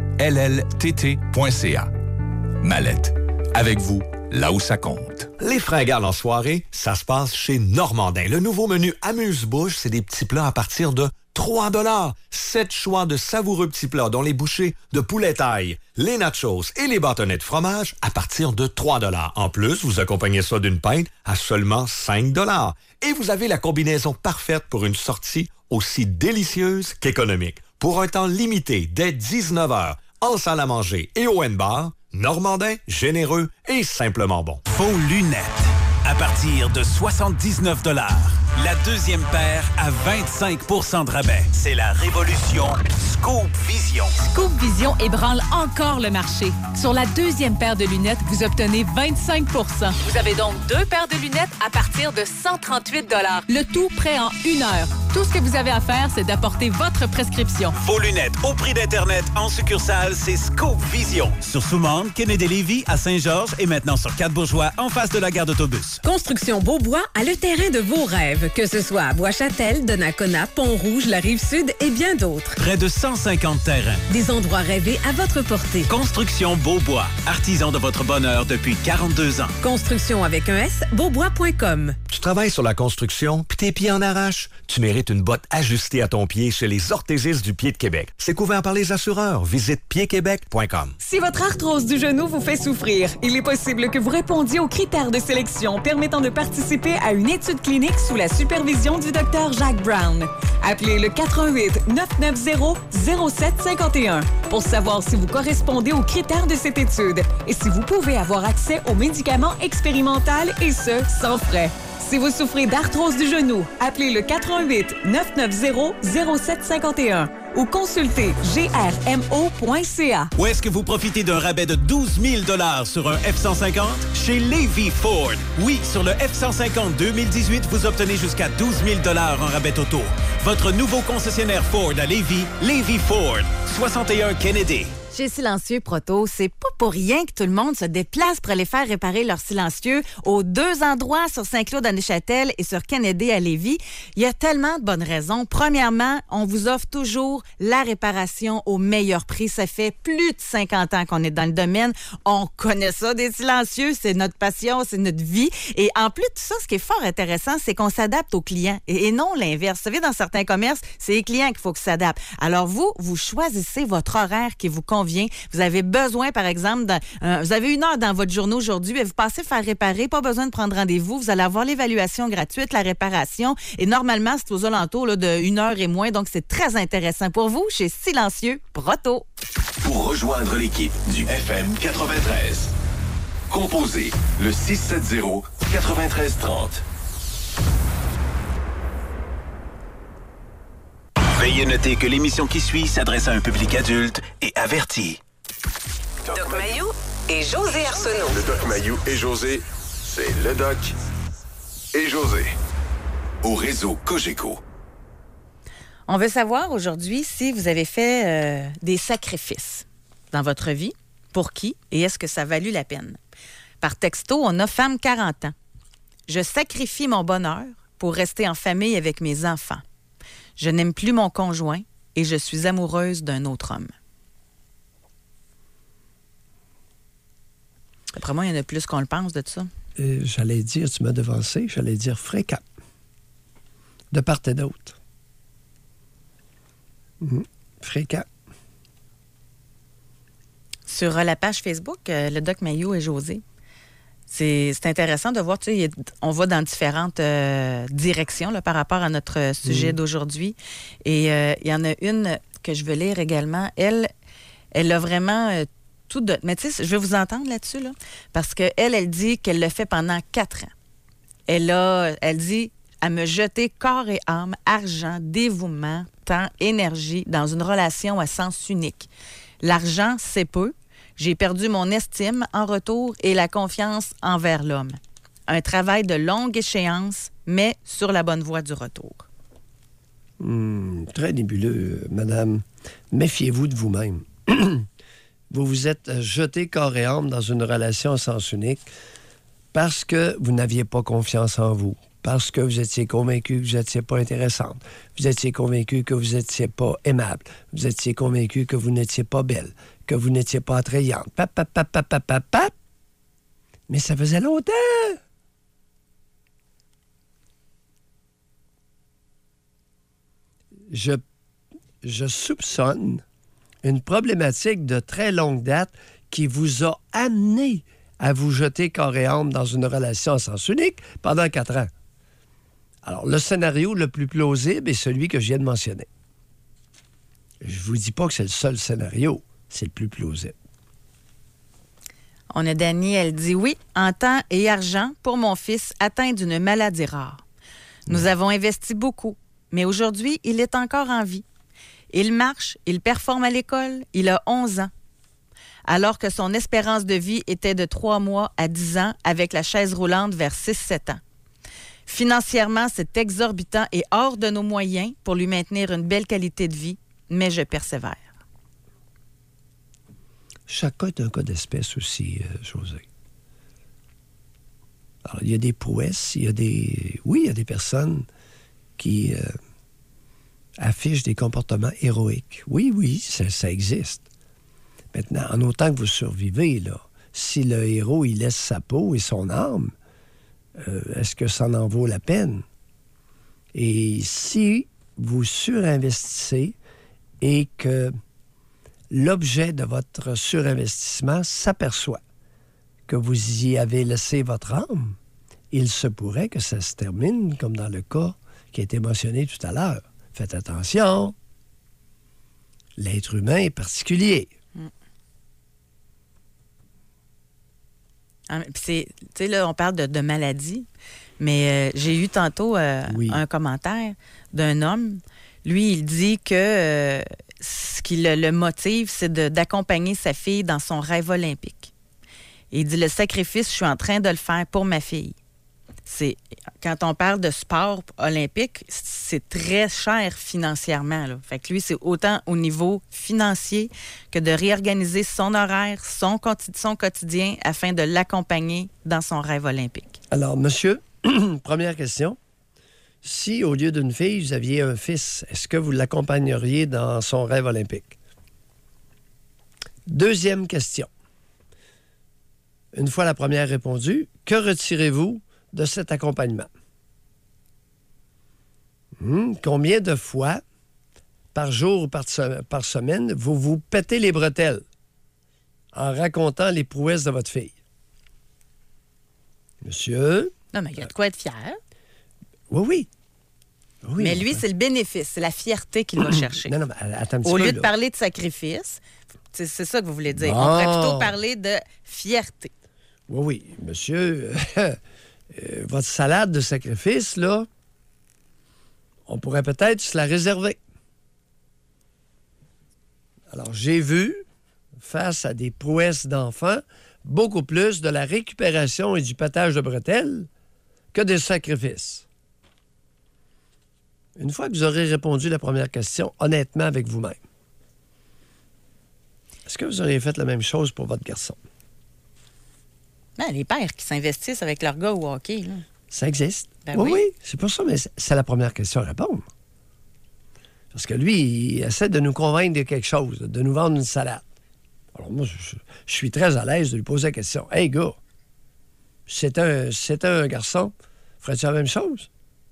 lltt.ca. Mallette. Avec vous, là où ça compte. Les fringales en soirée, ça se passe chez Normandin. Le nouveau menu Amuse-bouche, c'est des petits plats à partir de 3 $. 7 choix de savoureux petits plats, dont les bouchées de poulet taille, les nachos et les bâtonnets de fromage à partir de 3 $. En plus, vous accompagnez ça d'une pinte à seulement 5 $. Et vous avez la combinaison parfaite pour une sortie aussi délicieuse qu'économique. Pour un temps limité, dès 19h, en salle à manger et au N-Bar, Normandin, généreux et simplement bon. Faux lunettes. À partir de 79 $. La deuxième paire à 25 % de rabais. C'est la révolution Scoop Vision. Scoop Vision ébranle encore le marché. Sur la deuxième paire de lunettes, vous obtenez 25 %. Vous avez donc 2 paires de lunettes à partir de 138 $. Le tout prêt en 1 heure. Tout ce que vous avez à faire, c'est d'apporter votre prescription. Vos lunettes au prix d'Internet en succursale, c'est Scoop Vision. Sur Soumande, Kennedy-Lévis, à Saint-Georges et maintenant sur 4 Bourgeois, en face de la gare d'autobus. Construction Beaubois a le terrain de vos rêves, que ce soit à Bois-Châtel, Donnacona, Pont-Rouge, la Rive-Sud et bien d'autres. Près de 150 terrains. Des endroits rêvés à votre portée. Construction Beaubois, artisan de votre bonheur depuis 42 ans. Construction avec un S, beaubois.com. Tu travailles sur la construction, puis tes pieds en arrachent? Tu mérites une botte ajustée à ton pied chez les orthésistes du pied de Québec. C'est couvert par les assureurs. Visite piedquebec.com. Si votre arthrose du genou vous fait souffrir, il est possible que vous répondiez aux critères de sélection permettant de participer à une étude clinique sous la supervision du Dr Jacques Brown. Appelez le 418-990-0751 pour savoir si vous correspondez aux critères de cette étude et si vous pouvez avoir accès aux médicaments expérimentaux et ce, sans frais. Si vous souffrez d'arthrose du genou, appelez le 418-990-0751 ou consultez grmo.ca. Où est-ce que vous profitez d'un rabais de 12 000 $ sur un F-150? Chez Lévis Ford. Oui, sur le F-150 2018, vous obtenez jusqu'à 12 000 $ en rabais totaux. Votre nouveau concessionnaire Ford à Lévis, Lévis Ford, 61 Kennedy. Chez Silencieux Proto, c'est pas pour rien que tout le monde se déplace pour aller faire réparer leur silencieux aux 2 endroits sur Saint-Claude à Neuchâtel et sur Kennedy à Lévis. Il y a tellement de bonnes raisons. Premièrement, on vous offre toujours la réparation au meilleur prix. Ça fait plus de 50 ans qu'on est dans le domaine. On connaît ça des silencieux. C'est notre passion, c'est notre vie. Et en plus de ça, ce qui est fort intéressant, c'est qu'on s'adapte aux clients et non l'inverse. Vous savez, dans certains commerces, c'est les clients qu'il faut qu'ils s'adaptent. Alors vous choisissez votre horaire qui vous convient. Vous avez besoin, par exemple, vous avez 1 heure dans votre journée aujourd'hui et vous passez faire réparer, pas besoin de prendre rendez-vous. Vous allez avoir l'évaluation gratuite, la réparation et normalement, c'est aux alentours là, de 1 heure et moins. Donc, c'est très intéressant pour vous chez Silencieux Proto. Pour rejoindre l'équipe du FM 93, composez le 670-9330. Veuillez noter que l'émission qui suit s'adresse à un public adulte et averti. Doc Mayou et José Arsenault. Le Doc Mayou et José, c'est le Doc et José. Au réseau Cogeco. On veut savoir aujourd'hui si vous avez fait des sacrifices dans votre vie. Pour qui? Et est-ce que ça a valu la peine? Par texto, on a femme 40 ans. Je sacrifie mon bonheur pour rester en famille avec mes enfants. Je n'aime plus mon conjoint et je suis amoureuse d'un autre homme. Après moi, il y en a plus qu'on le pense de ça. J'allais dire, tu m'as devancé, j'allais dire fréquent. De part et d'autre. Fréquent. Sur la page Facebook, le Doc Mayou et José, c'est intéressant de voir, tu sais, on va dans différentes directions là, par rapport à notre sujet d'aujourd'hui. Et il y en a une que je veux lire également. Elle a vraiment tout de... Mais tu sais, je vais vous entendre là-dessus, là, parce qu'elle dit qu'elle le fait pendant 4 ans. Elle dit à me jeter corps et âme, argent, dévouement, temps, énergie dans une relation à sens unique. L'argent, c'est peu. J'ai perdu mon estime en retour et la confiance envers l'homme. Un travail de longue échéance, mais sur la bonne voie du retour. Très nébuleux, madame. Méfiez-vous de vous-même. Vous vous êtes jeté corps et âme dans une relation à sens unique parce que vous n'aviez pas confiance en vous, parce que vous étiez convaincu que vous n'étiez pas intéressante, vous étiez convaincu que vous n'étiez pas aimable, vous étiez convaincu que vous n'étiez pas belle, que vous n'étiez pas attrayante. Mais ça faisait longtemps! Je soupçonne une problématique de très longue date qui vous a amené à vous jeter corps et âme dans une relation à sens unique pendant 4 ans. Alors, le scénario le plus plausible est celui que je viens de mentionner. Je ne vous dis pas que c'est le seul scénario, c'est le plus plausible. On a Dani, elle dit oui, en temps et argent pour mon fils atteint d'une maladie rare. Nous avons investi beaucoup, mais aujourd'hui, il est encore en vie. Il marche, il performe à l'école, il a 11 ans. Alors que son espérance de vie était de 3 mois à 10 ans avec la chaise roulante vers 6-7 ans. Financièrement, c'est exorbitant et hors de nos moyens pour lui maintenir une belle qualité de vie, mais je persévère. Chaque cas est un cas d'espèce aussi, José. Alors, il y a des prouesses, il y a des personnes qui affichent des comportements héroïques. Oui, ça existe. Maintenant, en autant que vous survivez, là, si le héros, il laisse sa peau et son âme, est-ce que ça en vaut la peine? Et si vous surinvestissez et que l'objet de votre surinvestissement s'aperçoit que vous y avez laissé votre âme, il se pourrait que ça se termine comme dans le cas qui a été mentionné tout à l'heure. Faites attention, l'être humain est particulier. Tu sais, là, on parle de maladie, mais j'ai eu tantôt un commentaire d'un homme. Lui, il dit que ce qui le motive, c'est d'accompagner sa fille dans son rêve olympique. Et il dit, le sacrifice, je suis en train de le faire pour ma fille. Quand on parle de sport olympique, c'est très cher financièrement, là. Fait que lui, c'est autant au niveau financier que de réorganiser son horaire, son quotidien afin de l'accompagner dans son rêve olympique. Alors, monsieur, première question. Si, au lieu d'une fille, vous aviez un fils, est-ce que vous l'accompagneriez dans son rêve olympique? Deuxième question. Une fois la première répondue, que retirez-vous de cet accompagnement? Combien de fois, par jour ou par semaine, vous vous pétez les bretelles en racontant les prouesses de votre fille? Monsieur? Non, mais il y a de quoi être fier. Oui. Mais lui, c'est le bénéfice, c'est la fierté qu'il va chercher. Non, mais attends un petit Au peu, lieu de parler de sacrifice, c'est ça que vous voulez dire. Bon. On pourrait plutôt parler de fierté. Oui, monsieur, votre salade de sacrifice, là, on pourrait peut-être se la réserver. Alors, j'ai vu, face à des prouesses d'enfants, beaucoup plus de la récupération et du pétage de bretelles que des sacrifices? Une fois que vous aurez répondu à la première question, honnêtement avec vous-même, est-ce que vous auriez fait la même chose pour votre garçon? Ben, les pères qui s'investissent avec leur gars au hockey, là. Ça existe? Ben oui, oui. oui, c'est pour ça, mais c'est la première question à répondre. Parce que lui, il essaie de nous convaincre de quelque chose, de nous vendre une salade. Alors moi, je suis très à l'aise de lui poser la question. « Hey, gars, si c'était un garçon, ferais-tu la même chose? »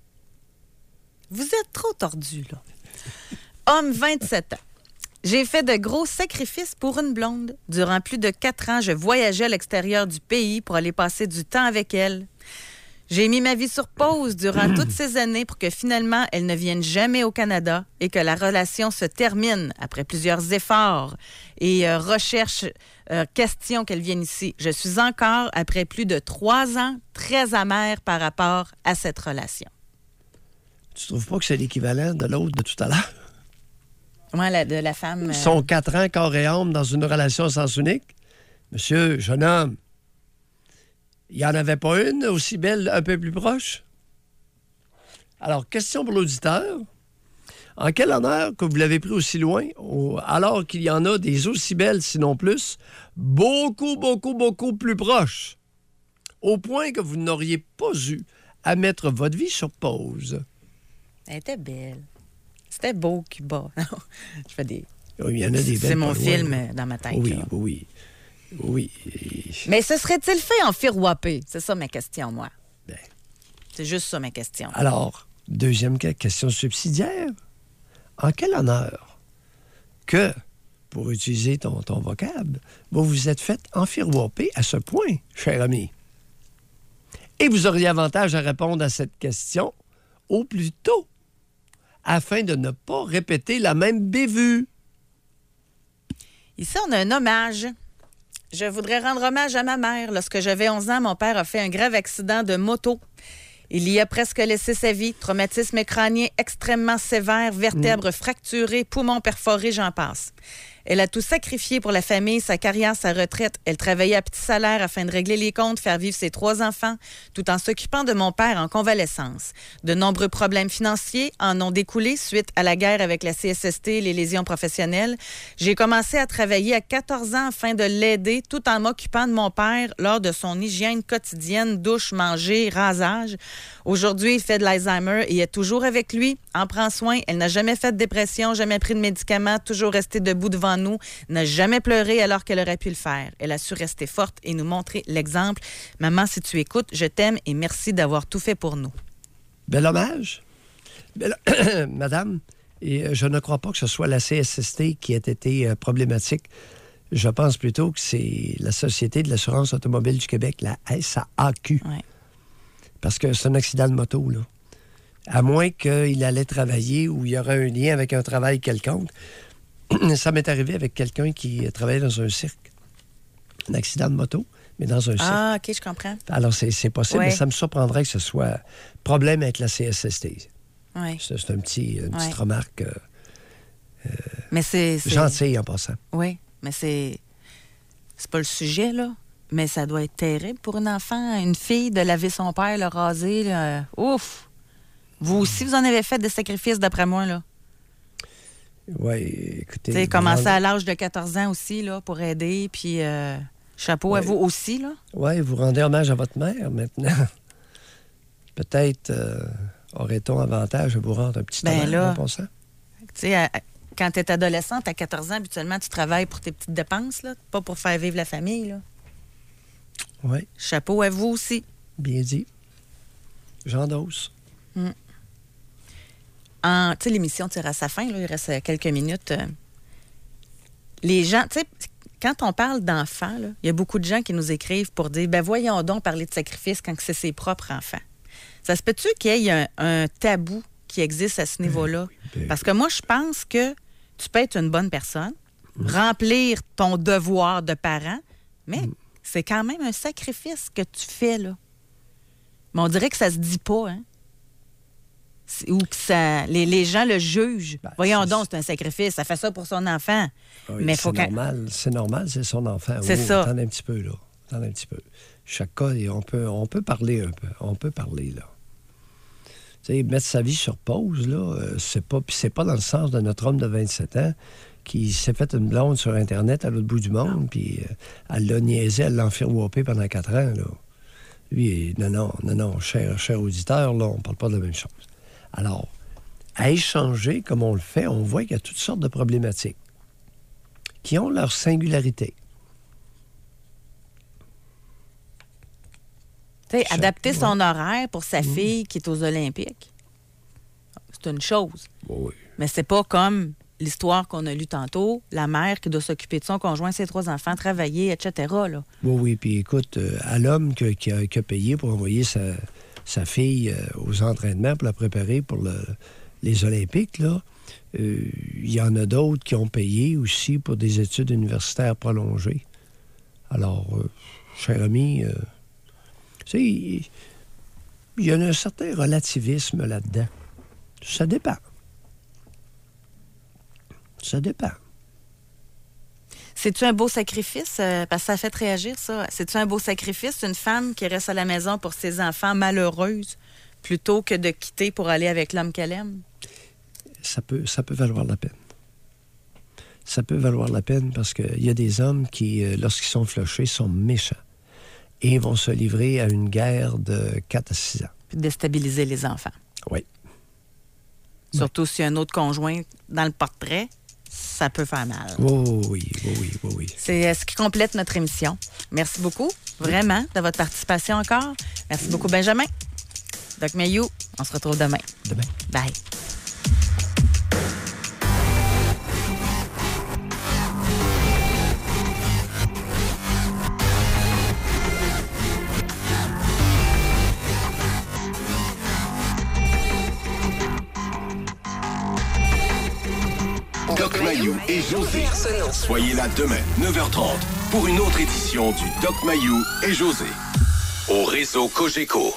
Vous êtes trop tordu, là. Homme, 27 ans. J'ai fait de gros sacrifices pour une blonde. Durant plus de 4 ans, je voyageais à l'extérieur du pays pour aller passer du temps avec elle. J'ai mis ma vie sur pause durant toutes ces années pour que finalement, elle ne vienne jamais au Canada et que la relation se termine après plusieurs efforts et recherches, questions qu'elle vienne ici. Je suis encore, après plus de 3 ans, très amère par rapport à cette relation. Tu trouves pas que c'est l'équivalent de l'autre de tout à l'heure? Oui, de la femme... Ils sont 4 ans, corps et âme, dans une relation à sens unique. Monsieur, jeune homme, il n'y en avait pas une aussi belle, un peu plus proche? Alors, question pour l'auditeur. En quel honneur que vous l'avez pris aussi loin, alors qu'il y en a des aussi belles, sinon plus, beaucoup, beaucoup, beaucoup plus proches, au point que vous n'auriez pas eu à mettre votre vie sur pause? Elle était belle. C'était beau, Cuba. Je fais des... Oui, il y en a des belles. C'est mon pas film loin. dans ma tête. Oui, là. oui, oui. Mais ce serait-il fait en firouapé? C'est ça ma question, moi. C'est juste ça ma question. Alors, deuxième question subsidiaire. En quel honneur que, pour utiliser ton vocable, vous vous êtes fait enfirouaper à ce point, cher ami? Et vous auriez avantage à répondre à cette question au plus tôt, afin de ne pas répéter la même bévue. Ici, on a un hommage. Je voudrais rendre hommage à ma mère. Lorsque j'avais 11 ans, mon père a fait un grave accident de moto. Il y a presque laissé sa vie. Traumatisme crânien extrêmement sévère, vertèbres fracturées, poumons perforés, j'en passe. Elle a tout sacrifié pour la famille, sa carrière, sa retraite. Elle travaillait à petit salaire afin de régler les comptes, faire vivre ses 3 enfants, tout en s'occupant de mon père en convalescence. De nombreux problèmes financiers en ont découlé suite à la guerre avec la CSST et les lésions professionnelles. J'ai commencé à travailler à 14 ans afin de l'aider, tout en m'occupant de mon père lors de son hygiène quotidienne, douche, manger, rasage. Aujourd'hui, il fait de l'Alzheimer et est toujours avec lui, en prend soin. Elle n'a jamais fait de dépression, jamais pris de médicaments, toujours resté debout devant nous, n'a jamais pleuré alors qu'elle aurait pu le faire. Elle a su rester forte et nous montrer l'exemple. Maman, si tu écoutes, je t'aime et merci d'avoir tout fait pour nous. Bel hommage. Madame, et je ne crois pas que ce soit la CSST qui ait été problématique. Je pense plutôt que c'est la Société de l'assurance automobile du Québec, la SAAQ. Ouais. Parce que c'est un accident de moto, là. À moins qu'il allait travailler ou il y aurait un lien avec un travail quelconque. Ça m'est arrivé avec quelqu'un qui travaillait dans un cirque. Un accident de moto, mais dans un cirque. Ah, OK, je comprends. Alors, c'est possible, Ouais. mais ça me surprendrait que ce soit problème avec la CSST. Ouais. C'est une petite Ouais. remarque Mais c'est... gentille en passant. Oui, mais c'est pas le sujet, là. Mais ça doit être terrible pour une enfant, une fille, de laver son père, le raser. Là. Ouf! Vous aussi, vous en avez fait des sacrifices, d'après moi, là. Oui, écoutez... Tu sais, commencer à l'âge de 14 ans aussi, là, pour aider, puis chapeau à vous aussi, là. Oui, vous rendez hommage à votre mère, maintenant. Peut-être aurait-on avantage à vous rendre un petit hommage là, en passant. Tu sais, quand tu es adolescente, à 14 ans, habituellement, tu travailles pour tes petites dépenses, là, pas pour faire vivre la famille, là. Oui. Chapeau à vous aussi. Bien dit. J'endosse. Tu sais, l'émission tire à sa fin, là, il reste quelques minutes. Les gens, tu sais, quand on parle d'enfants, là, il y a beaucoup de gens qui nous écrivent pour dire, ben voyons donc parler de sacrifice quand c'est ses propres enfants. Ça se peut-tu qu'il y ait un tabou qui existe à ce niveau-là? Parce que moi, je pense que tu peux être une bonne personne, remplir ton devoir de parent, mais c'est quand même un sacrifice que tu fais, là. Mais on dirait que ça se dit pas, hein? Ou que ça, les gens le jugent. Voyons donc, c'est un sacrifice. Ça fait ça pour son enfant. Oui, mais c'est normal, c'est son enfant. C'est ça. Attendez un petit peu, là. Attendez un petit peu. Chaque cas, on peut parler un peu. On peut parler, là. Tu sais, mettre sa vie sur pause, là, c'est pas dans le sens de notre homme de 27 ans qui s'est fait une blonde sur Internet à l'autre bout du monde, puis elle l'a niaisé, elle l'a enfirouapé pendant 4 ans, là. Lui, non, cher auditeur, là, on parle pas de la même chose. Alors, à échanger comme on le fait, on voit qu'il y a toutes sortes de problématiques qui ont leur singularité. Tu sais, adapter son horaire pour sa fille qui est aux Olympiques, c'est une chose. Oui. Mais c'est pas comme l'histoire qu'on a lue tantôt, la mère qui doit s'occuper de son conjoint, ses 3 enfants, travailler, etc. Là. Oui, puis écoute, à l'homme qui a payé pour envoyer sa fille aux entraînements pour la préparer pour les Olympiques, là, il y en a d'autres qui ont payé aussi pour des études universitaires prolongées. Alors, cher ami, tu sais, il y a un certain relativisme là-dedans. Ça dépend. Ça dépend. C'est-tu un beau sacrifice? Parce que ça fait réagir, ça. C'est-tu un beau sacrifice, une femme qui reste à la maison pour ses enfants malheureuses, plutôt que de quitter pour aller avec l'homme qu'elle aime? Ça peut valoir la peine. Ça peut valoir la peine parce qu'il y a des hommes qui, lorsqu'ils sont flushés, sont méchants et vont se livrer à une guerre de 4 à 6 ans. Puis déstabiliser les enfants. Oui. Surtout s'il y a un autre conjoint dans le portrait, ça peut faire mal. Oui. C'est ce qui complète notre émission. Merci beaucoup, vraiment, de votre participation encore. Merci beaucoup, Benjamin. Doc Mayou, on se retrouve demain. Bye. Doc Mayou et José. Soyez là demain, 9h30, pour une autre édition du Doc Mayou et José. Au réseau Cogeco.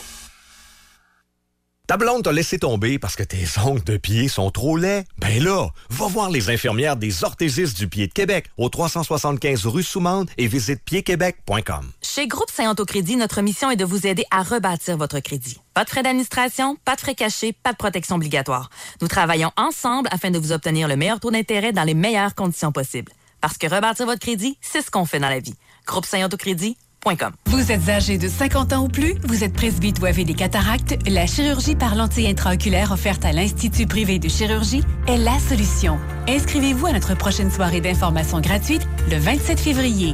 Ta blonde t'a laissé tomber parce que tes ongles de pied sont trop laids? Ben là, va voir les infirmières des orthésistes du pied de Québec au 375 rue Soumande et visite piedquebec.com. Chez Groupe Saint-Autocrédit, notre mission est de vous aider à rebâtir votre crédit. Pas de frais d'administration, pas de frais cachés, pas de protection obligatoire. Nous travaillons ensemble afin de vous obtenir le meilleur taux d'intérêt dans les meilleures conditions possibles. Parce que rebâtir votre crédit, c'est ce qu'on fait dans la vie. Groupe Saint-Autocrédit. Vous êtes âgé de 50 ans ou plus, vous êtes presbyte ou avez des cataractes, la chirurgie par lentille intraoculaire offerte à l'Institut privé de chirurgie est la solution. Inscrivez-vous à notre prochaine soirée d'information gratuite le 27 février.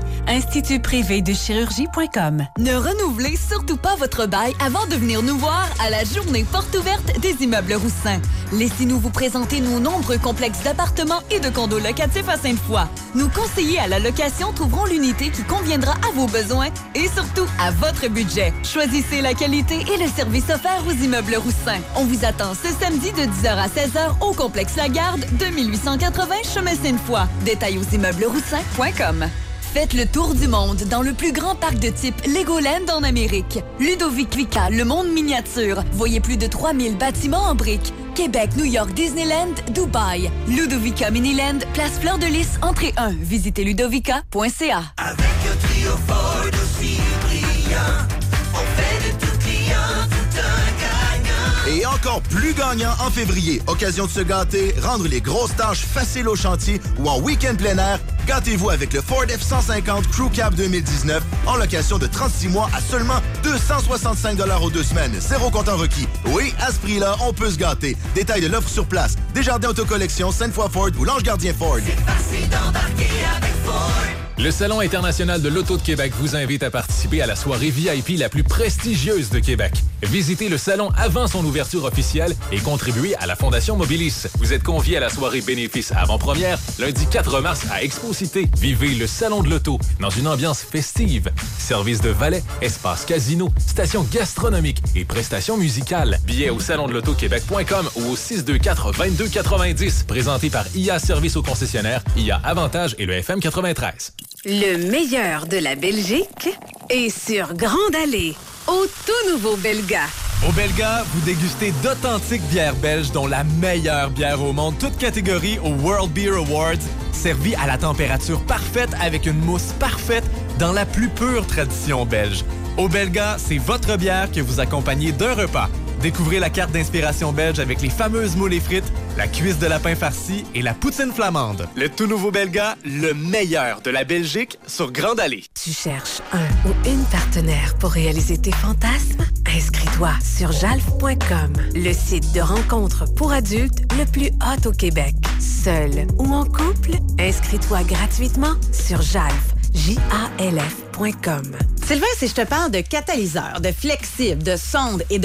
institutprivédechirurgie.com. Ne renouvelez surtout pas votre bail avant de venir nous voir à la journée porte ouverte des immeubles Roussin. Laissez-nous vous présenter nos nombreux complexes d'appartements et de condos locatifs à Sainte-Foy. Nos conseillers à la location trouveront l'unité qui conviendra à vos besoins et surtout à votre budget. Choisissez la qualité et le service offert aux immeubles Roussin. On vous attend ce samedi de 10h à 16h au complexe Lagarde, 2880 chemin Sainte-Foy. Détails aux immeublesroussin.com. Faites le tour du monde dans le plus grand parc de type Legoland en Amérique. Ludovic, le monde miniature. Voyez plus de 3000 bâtiments en briques. Québec, New York, Disneyland, Dubaï. Ludovica Miniland, place Fleur de Lys, entrée 1. Visitez ludovica.ca. Avec un trio Ford aussi brillant, on fait de tout client tout un gagnant. Et encore plus gagnant en février. Occasion de se gâter, rendre les grosses tâches faciles au chantier ou en week-end plein air. Gâtez-vous avec le Ford F-150 Crew Cab 2019 en location de 36 mois à seulement 265 $ aux 2 semaines. Zéro comptant requis. Oui, à ce prix-là, on peut se gâter. Détails de l'offre sur place. Desjardins Autocollection, Sainte-Foy Ford ou L'Ange Gardien Ford. C'est facile d'embarquer avec Ford. Le Salon international de l'Auto de Québec vous invite à participer à la soirée VIP la plus prestigieuse de Québec. Visitez le salon avant son ouverture officielle et contribuez à la Fondation Mobilis. Vous êtes conviés à la soirée bénéfice avant-première, lundi 4 mars à Expo Cité. Vivez le Salon de l'Auto dans une ambiance festive. Service de valet, espace casino, station gastronomique et prestations musicales. Billets au salondelautoquebec.com ou au 624-2290. Présenté par IA Service aux concessionnaires, IA Avantage et le FM 93. Le meilleur de la Belgique est sur Grande Allée, au tout nouveau Belga. Au Belga, vous dégustez d'authentiques bières belges dont la meilleure bière au monde, toute catégorie au World Beer Awards, servie à la température parfaite avec une mousse parfaite dans la plus pure tradition belge. Au Belga, c'est votre bière que vous accompagnez d'un repas. Découvrez la carte d'inspiration belge avec les fameuses moules et frites, la cuisse de lapin farcie et la poutine flamande. Le tout nouveau Belga, le meilleur de la Belgique sur Grande Allée. Tu cherches un ou une partenaire pour réaliser tes fantasmes? Inscris-toi sur jalf.com, le site de rencontre pour adultes le plus hot au Québec. Seul ou en couple, inscris-toi gratuitement sur jalf.com. Sylvain, si je te parle de catalyseur, de flexible, de sonde et de